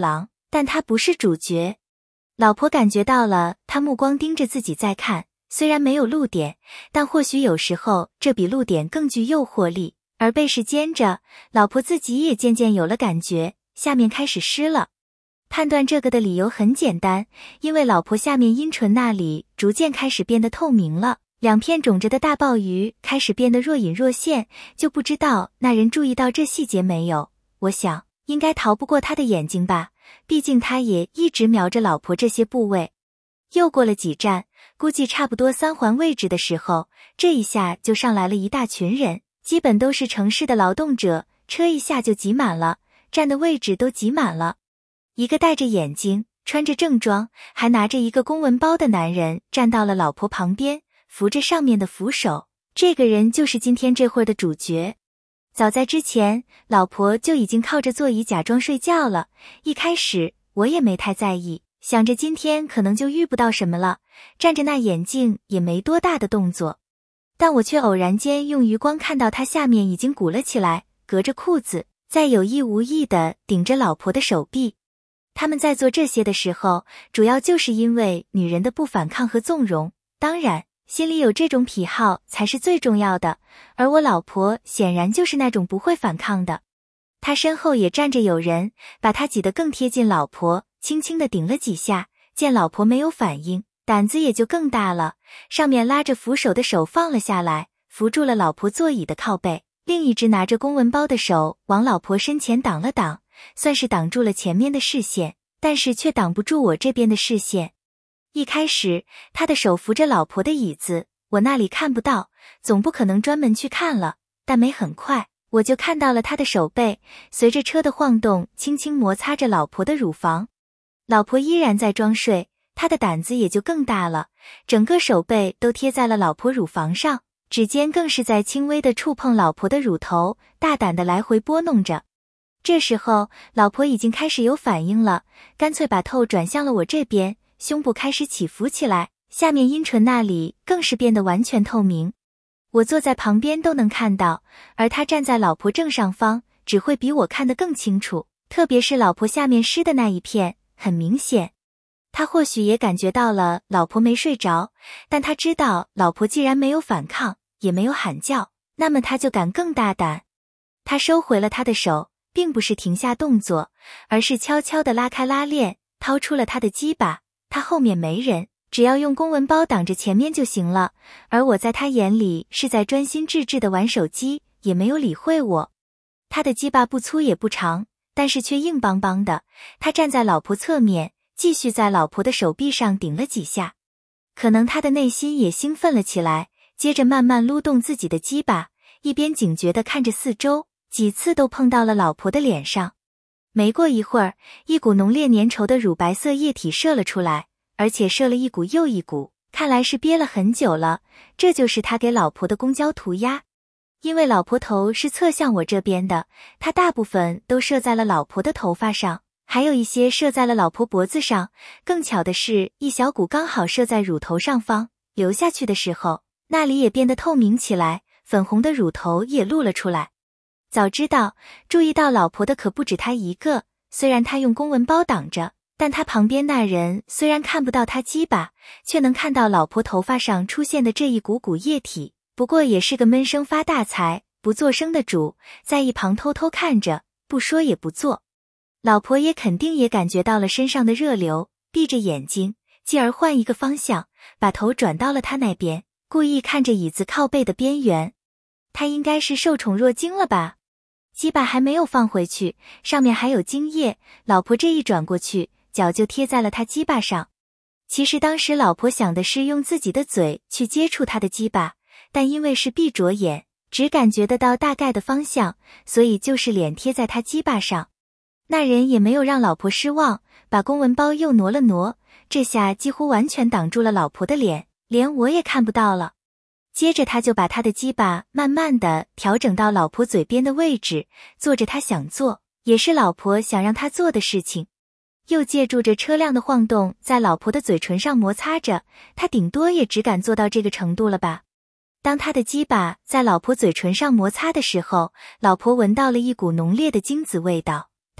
但他不是主角。老婆感觉到了他目光盯着自己在看，虽然没有露点，但或许有时候这比露点更具诱惑力。而背时间着，老婆自己也渐渐有了感觉，下面开始湿了。判断这个的理由很简单，因为老婆下面阴唇那里逐渐开始变得透明了，两片肿着的大鲍鱼开始变得若隐若现，就不知道那人注意到这细节没有。我想应该逃不过他的眼睛吧，毕竟他也一直瞄着老婆这些部位。又过了几站，估计差不多三环位置的时候，这一下就上来了一大群人，基本都是城市的劳动者，车一下就挤满了，站的位置都挤满了。一个戴着眼镜，穿着正装，还拿着一个公文包的男人站到了老婆旁边，扶着上面的扶手。这个人就是今天这会儿的主角。早在之前，老婆就已经靠着座椅假装睡觉了，一开始我也没太在意，想着今天可能就遇不到什么了，站着那眼镜也没多大的动作。但我却偶然间用余光看到他下面已经鼓了起来，隔着裤子，在有意无意地顶着老婆的手臂。他们在做这些的时候，主要就是因为女人的不反抗和纵容，当然心里有这种癖好才是最重要的，而我老婆显然就是那种不会反抗的。她身后也站着有人，把她挤得更贴近老婆，轻轻地顶了几下，见老婆没有反应，胆子也就更大了，上面拉着扶手的手放了下来，扶住了老婆座椅的靠背，另一只拿着公文包的手往老婆身前挡了挡，算是挡住了前面的视线，但是却挡不住我这边的视线。一开始他的手扶着老婆的椅子，我那里看不到，总不可能专门去看了，但没很快我就看到了他的手背随着车的晃动轻轻摩擦着老婆的乳房。老婆依然在装睡，他的胆子也就更大了，整个手背都贴在了老婆乳房上，指尖更是在轻微的触碰老婆的乳头，大胆的来回拨弄着。这时候老婆已经开始有反应了，干脆把头转向了我这边，胸部开始起伏起来，下面阴唇那里更是变得完全透明。我坐在旁边都能看到，而他站在老婆正上方，只会比我看得更清楚，特别是老婆下面湿的那一片，很明显。他或许也感觉到了老婆没睡着，但他知道老婆既然没有反抗，也没有喊叫，那么他就敢更大胆。他收回了他的手，并不是停下动作，而是悄悄地拉开拉链，掏出了他的鸡巴。他后面没人，只要用公文包挡着前面就行了，而我在他眼里是在专心致志地玩手机，也没有理会我。他的鸡巴不粗也不长，但是却硬邦邦的。他站在老婆侧面，继续在老婆的手臂上顶了几下。可能他的内心也兴奋了起来，接着慢慢撸动自己的鸡巴，一边警觉地看着四周，几次都碰到了老婆的脸上。没过一会儿，一股浓烈粘稠的乳白色液体射了出来，而且射了一股又一股，看来是憋了很久了。这就是他给老婆的公交涂鸦。因为老婆头是侧向我这边的，他大部分都射在了老婆的头发上，还有一些射在了老婆脖子上。更巧的是，一小股刚好射在乳头上方，流下去的时候，那里也变得透明起来，粉红的乳头也露了出来。早知道，注意到老婆的可不止他一个，虽然他用公文包挡着，但他旁边那人虽然看不到他鸡巴，却能看到老婆头发上出现的这一股股液体，不过也是个闷声发大财，不作声的主，在一旁偷偷看着，不说也不做。老婆也肯定也感觉到了身上的热流，闭着眼睛，继而换一个方向，把头转到了他那边，故意看着椅子靠背的边缘。他应该是受宠若惊了吧？鸡巴还没有放回去，上面还有精液，老婆这一转过去，脚就贴在了他鸡巴上。其实当时老婆想的是用自己的嘴去接触他的鸡巴，但因为是闭着眼，只感觉得到大概的方向，所以就是脸贴在他鸡巴上。那人也没有让老婆失望，把公文包又挪了挪，这下几乎完全挡住了老婆的脸，连我也看不到了。接着他就把他的鸡巴慢慢地调整到老婆嘴边的位置，做着他想做，也是老婆想让他做的事情。又借助着车辆的晃动，在老婆的嘴唇上摩擦着，他顶多也只敢做到这个程度了吧。当他的鸡巴在老婆嘴唇上摩擦的时候，老婆闻到了一股浓烈的精子味道，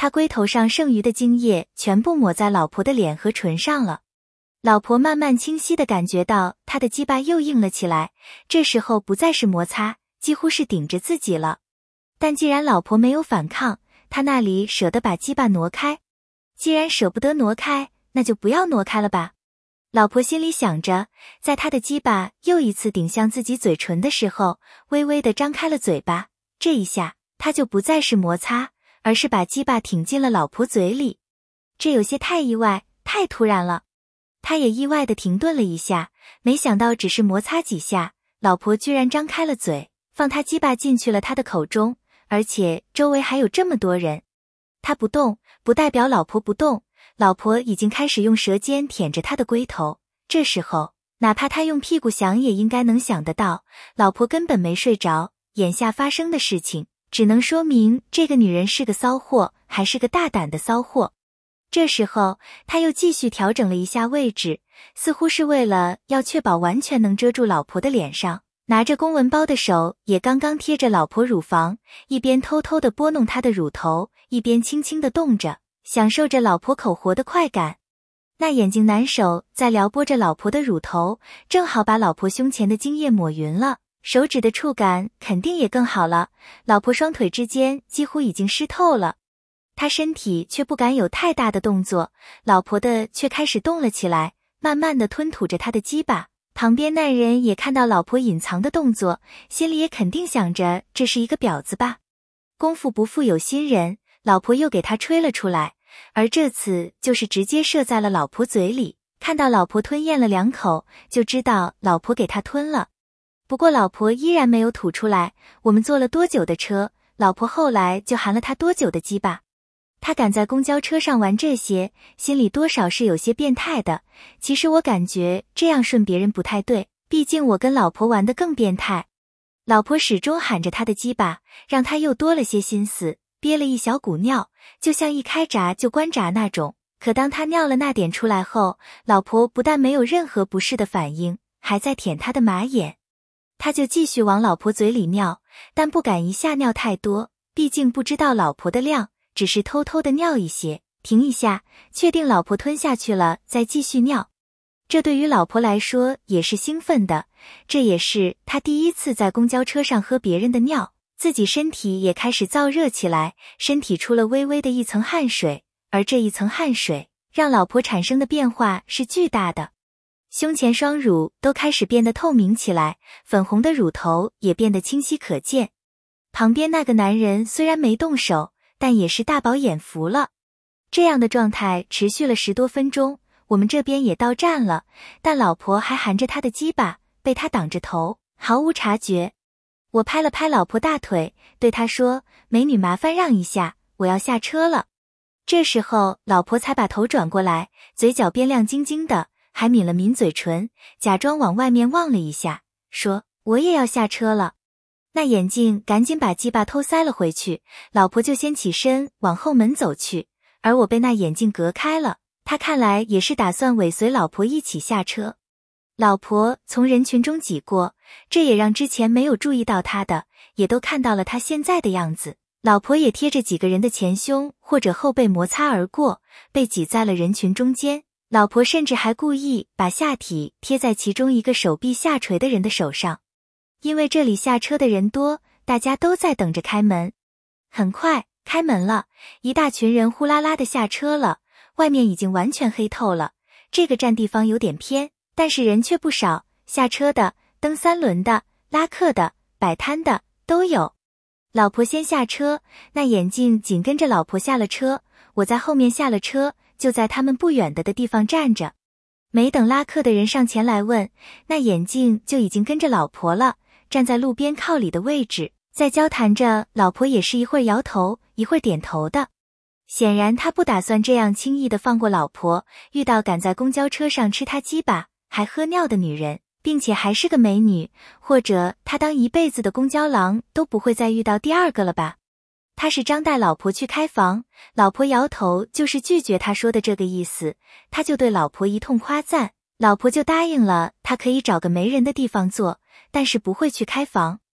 他龟头上剩余的精液全部抹在老婆的脸和唇上了。老婆慢慢清晰地感觉到他的鸡巴又硬了起来，这时候不再是摩擦，几乎是顶着自己了。但既然老婆没有反抗，他那里舍得把鸡巴挪开？既然舍不得挪开，那就不要挪开了吧。老婆心里想着，在他的鸡巴又一次顶向自己嘴唇的时候，微微地张开了嘴巴。这一下，他就不再是摩擦，而是把鸡巴挺进了老婆嘴里。这有些太意外，太突然了。他也意外地停顿了一下，没想到只是摩擦几下，老婆居然张开了嘴，放他鸡巴进去了他的口中，而且周围还有这么多人。他不动，不代表老婆不动，老婆已经开始用舌尖舔着他的龟头。这时候，哪怕他用屁股想也应该能想得到，老婆根本没睡着，眼下发生的事情，只能说明这个女人是个骚货，还是个大胆的骚货。这时候，他又继续调整了一下位置，似乎是为了要确保完全能遮住老婆的脸上，拿着公文包的手也刚刚贴着老婆乳房，一边偷偷地拨弄她的乳头，一边轻轻地动着，享受着老婆口活的快感。那眼睛男手在撩拨着老婆的乳头，正好把老婆胸前的精液抹匀了，手指的触感肯定也更好了，老婆双腿之间几乎已经湿透了。他身体却不敢有太大的动作，老婆的却开始动了起来，慢慢地吞吐着他的鸡巴。旁边那人也看到老婆隐藏的动作，心里也肯定想着这是一个婊子吧。功夫不负有心人，老婆又给他吹了出来，而这次就是直接射在了老婆嘴里。看到老婆吞咽了两口，就知道老婆给他吞了。不过老婆依然没有吐出来。我们坐了多久的车，老婆后来就含了他多久的鸡巴。他敢在公交车上玩这些，心里多少是有些变态的。其实我感觉这样顺别人不太对，毕竟我跟老婆玩得更变态。老婆始终喊着他的鸡巴，让他又多了些心思，憋了一小股尿，就像一开闸就关闸那种。可当他尿了那点出来后，老婆不但没有任何不适的反应，还在舔他的马眼。他就继续往老婆嘴里尿，但不敢一下尿太多，毕竟不知道老婆的量，只是偷偷的尿一些，停一下，确定老婆吞下去了，再继续尿。这对于老婆来说也是兴奋的，这也是她第一次在公交车上喝别人的尿，自己身体也开始燥热起来，身体出了微微的一层汗水，而这一层汗水让老婆产生的变化是巨大的。胸前双乳都开始变得透明起来，粉红的乳头也变得清晰可见。旁边那个男人虽然没动手，但也是大饱眼福了。这样的状态持续了十多分钟，我们这边也到站了，但老婆还含着他的鸡巴，被他挡着头，毫无察觉。我拍了拍老婆大腿，对她说：“美女，麻烦让一下，我要下车了。”这时候老婆才把头转过来，嘴角边亮晶晶的，还抿了抿嘴唇，假装往外面望了一下，说：“我也要下车了。”那眼镜赶紧把鸡巴偷塞了回去，老婆就先起身往后门走去，而我被那眼镜隔开了。他看来也是打算尾随老婆一起下车。老婆从人群中挤过，这也让之前没有注意到他的也都看到了他现在的样子。老婆也贴着几个人的前胸或者后背摩擦而过，被挤在了人群中间。老婆甚至还故意把下体贴在其中一个手臂下垂的人的手上。因为这里下车的人多，大家都在等着开门。很快开门了，一大群人呼啦啦的下车了，外面已经完全黑透了。这个站地方有点偏，但是人却不少，下车的、蹬三轮的、拉客的、摆摊的都有。老婆先下车，那眼镜紧跟着老婆下了车，我在后面下了车，就在他们不远的的地方站着。没等拉客的人上前来问，那眼镜就已经跟着老婆了，站在路边靠里的位置，在交谈着。老婆也是一会儿摇头一会儿点头的，显然他不打算这样轻易的放过老婆。遇到敢在公交车上吃他鸡巴还喝尿的女人，并且还是个美女，或者他当一辈子的公交郎都不会再遇到第二个了吧。他是张带老婆去开房，老婆摇头就是拒绝他说的这个意思，他就对老婆一通夸赞，老婆就答应了他可以找个没人的地方坐，但是不会去开房。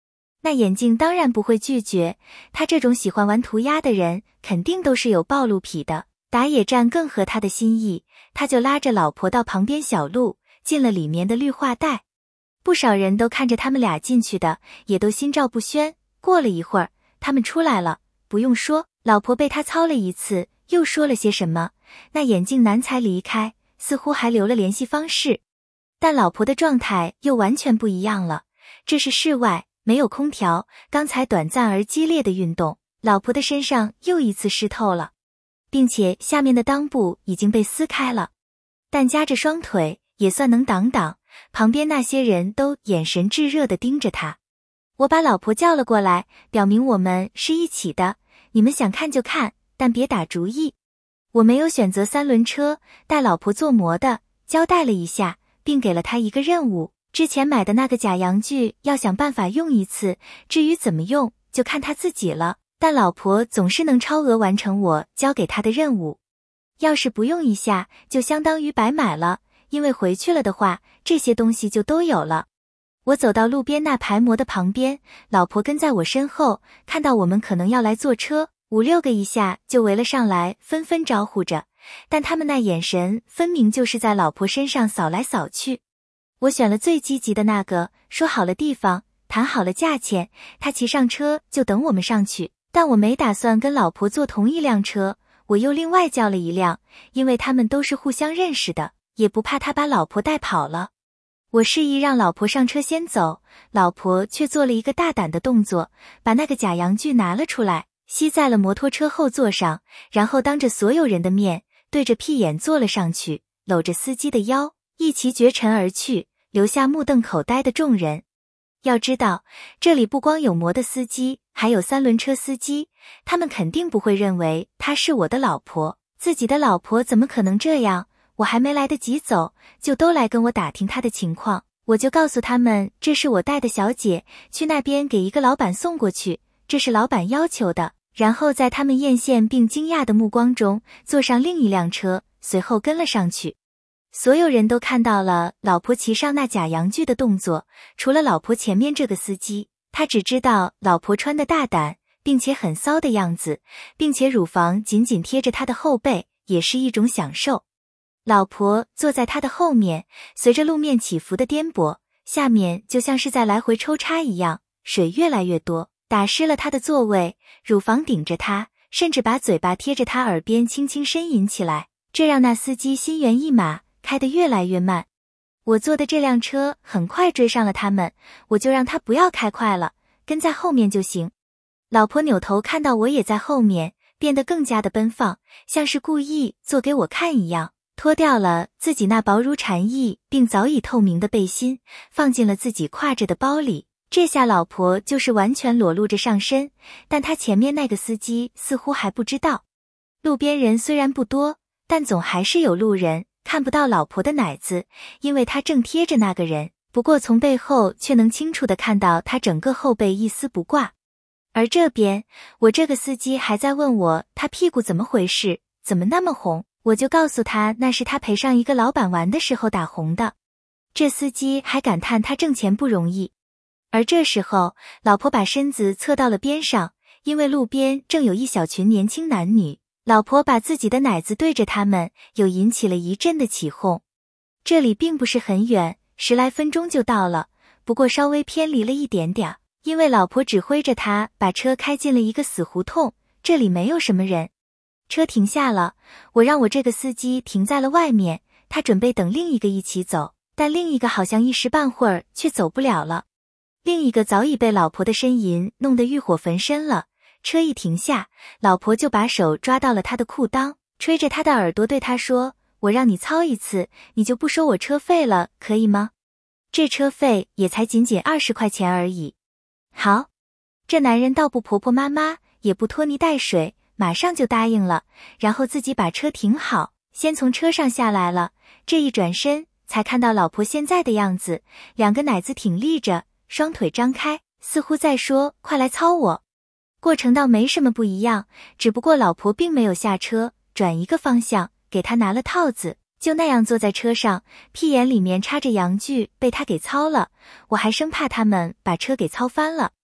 那眼镜当然不会拒绝，他这种喜欢玩涂鸦的人，肯定都是有暴露癖的。打野战更合他的心意，他就拉着老婆到旁边小路，进了里面的绿化带。不少人都看着他们俩进去的，也都心照不宣。过了一会儿，他们出来了，不用说，老婆被他操了一次，又说了些什么，那眼镜男才离开，似乎还留了联系方式。但老婆的状态又完全不一样了，这是室外，没有空调，刚才短暂而激烈的运动，老婆的身上又一次湿透了，并且下面的裆部已经被撕开了，但夹着双腿也算能挡挡。旁边那些人都眼神炙热地盯着他。我把老婆叫了过来，表明我们是一起的，你们想看就看，但别打主意。我没有选择三轮车，带老婆做模的，交代了一下，并给了她一个任务，之前买的那个假阳具要想办法用一次，至于怎么用就看她自己了，但老婆总是能超额完成我交给她的任务。要是不用一下，就相当于白买了，因为回去了的话，这些东西就都有了。我走到路边那排模的旁边，老婆跟在我身后，看到我们可能要来坐车，五六个一下就围了上来，纷纷招呼着，但他们那眼神分明就是在老婆身上扫来扫去。我选了最积极的那个，说好了地方，谈好了价钱，他骑上车就等我们上去，但我没打算跟老婆坐同一辆车，我又另外叫了一辆，因为他们都是互相认识的，也不怕他把老婆带跑了。我示意让老婆上车先走，老婆却做了一个大胆的动作，把那个假阳具拿了出来，吸在了摩托车后座上，然后当着所有人的面，对着屁眼坐了上去，搂着司机的腰，一骑绝尘而去，留下目瞪口呆的众人。要知道，这里不光有摩的司机，还有三轮车司机，他们肯定不会认为她是我的老婆，自己的老婆怎么可能这样？我还没来得及走，就都来跟我打听她的情况，我就告诉他们，这是我带的小姐，去那边给一个老板送过去，这是老板要求的，然后在他们艳羡并惊讶的目光中，坐上另一辆车，随后跟了上去。所有人都看到了老婆骑上那假阳具的动作，除了老婆前面这个司机，他只知道老婆穿的大胆，并且很骚的样子，并且乳房紧紧贴着他的后背，也是一种享受。老婆坐在他的后面，随着路面起伏的颠簸，下面就像是在来回抽插一样，水越来越多，打湿了他的座位，乳房顶着他，甚至把嘴巴贴着他耳边轻轻呻吟起来，这让那司机心猿意马，开得越来越慢。我坐的这辆车很快追上了他们，我就让他不要开快了，跟在后面就行。老婆扭头看到我也在后面，变得更加的奔放，像是故意做给我看一样，脱掉了自己那薄如蝉翼并早已透明的背心，放进了自己挎着的包里。这下老婆就是完全裸露着上身，但他前面那个司机似乎还不知道。路边人虽然不多，但总还是有路人看不到老婆的奶子，因为他正贴着那个人，不过从背后却能清楚地看到他整个后背一丝不挂。而这边，我这个司机还在问我他屁股怎么回事，怎么那么红，我就告诉他那是他陪上一个老板玩的时候打红的。这司机还感叹他挣钱不容易。而这时候，老婆把身子侧到了边上，因为路边正有一小群年轻男女，老婆把自己的奶子对着他们，又引起了一阵的起哄。这里并不是很远，十来分钟就到了，不过稍微偏离了一点点，因为老婆指挥着他把车开进了一个死胡同，这里没有什么人。车停下了，我让我这个司机停在了外面，他准备等另一个一起走，但另一个好像一时半会儿却走不了了。另一个早已被老婆的呻吟弄得欲火焚身了，车一停下，老婆就把手抓到了他的裤裆，吹着他的耳朵对他说，我让你操一次，你就不收我车费了，可以吗？这车费也才仅仅二十块钱而已。好，这男人倒不婆婆妈妈，也不拖泥带水，马上就答应了，然后自己把车停好，先从车上下来了，这一转身才看到老婆现在的样子，两个奶子挺立着，双腿张开，似乎在说快来操我。过程倒没什么不一样，只不过老婆并没有下车，转一个方向，给他拿了套子，就那样坐在车上，屁眼里面插着阳具，被他给操了，我还生怕他们把车给操翻了。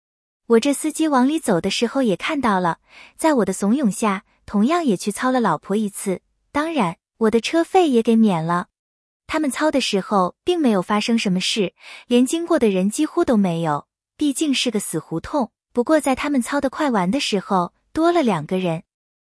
我这司机往里走的时候也看到了，在我的怂恿下，同样也去操了老婆一次，当然，我的车费也给免了。他们操的时候并没有发生什么事，连经过的人几乎都没有，毕竟是个死胡同。不过在他们操得快完的时候，多了两个人。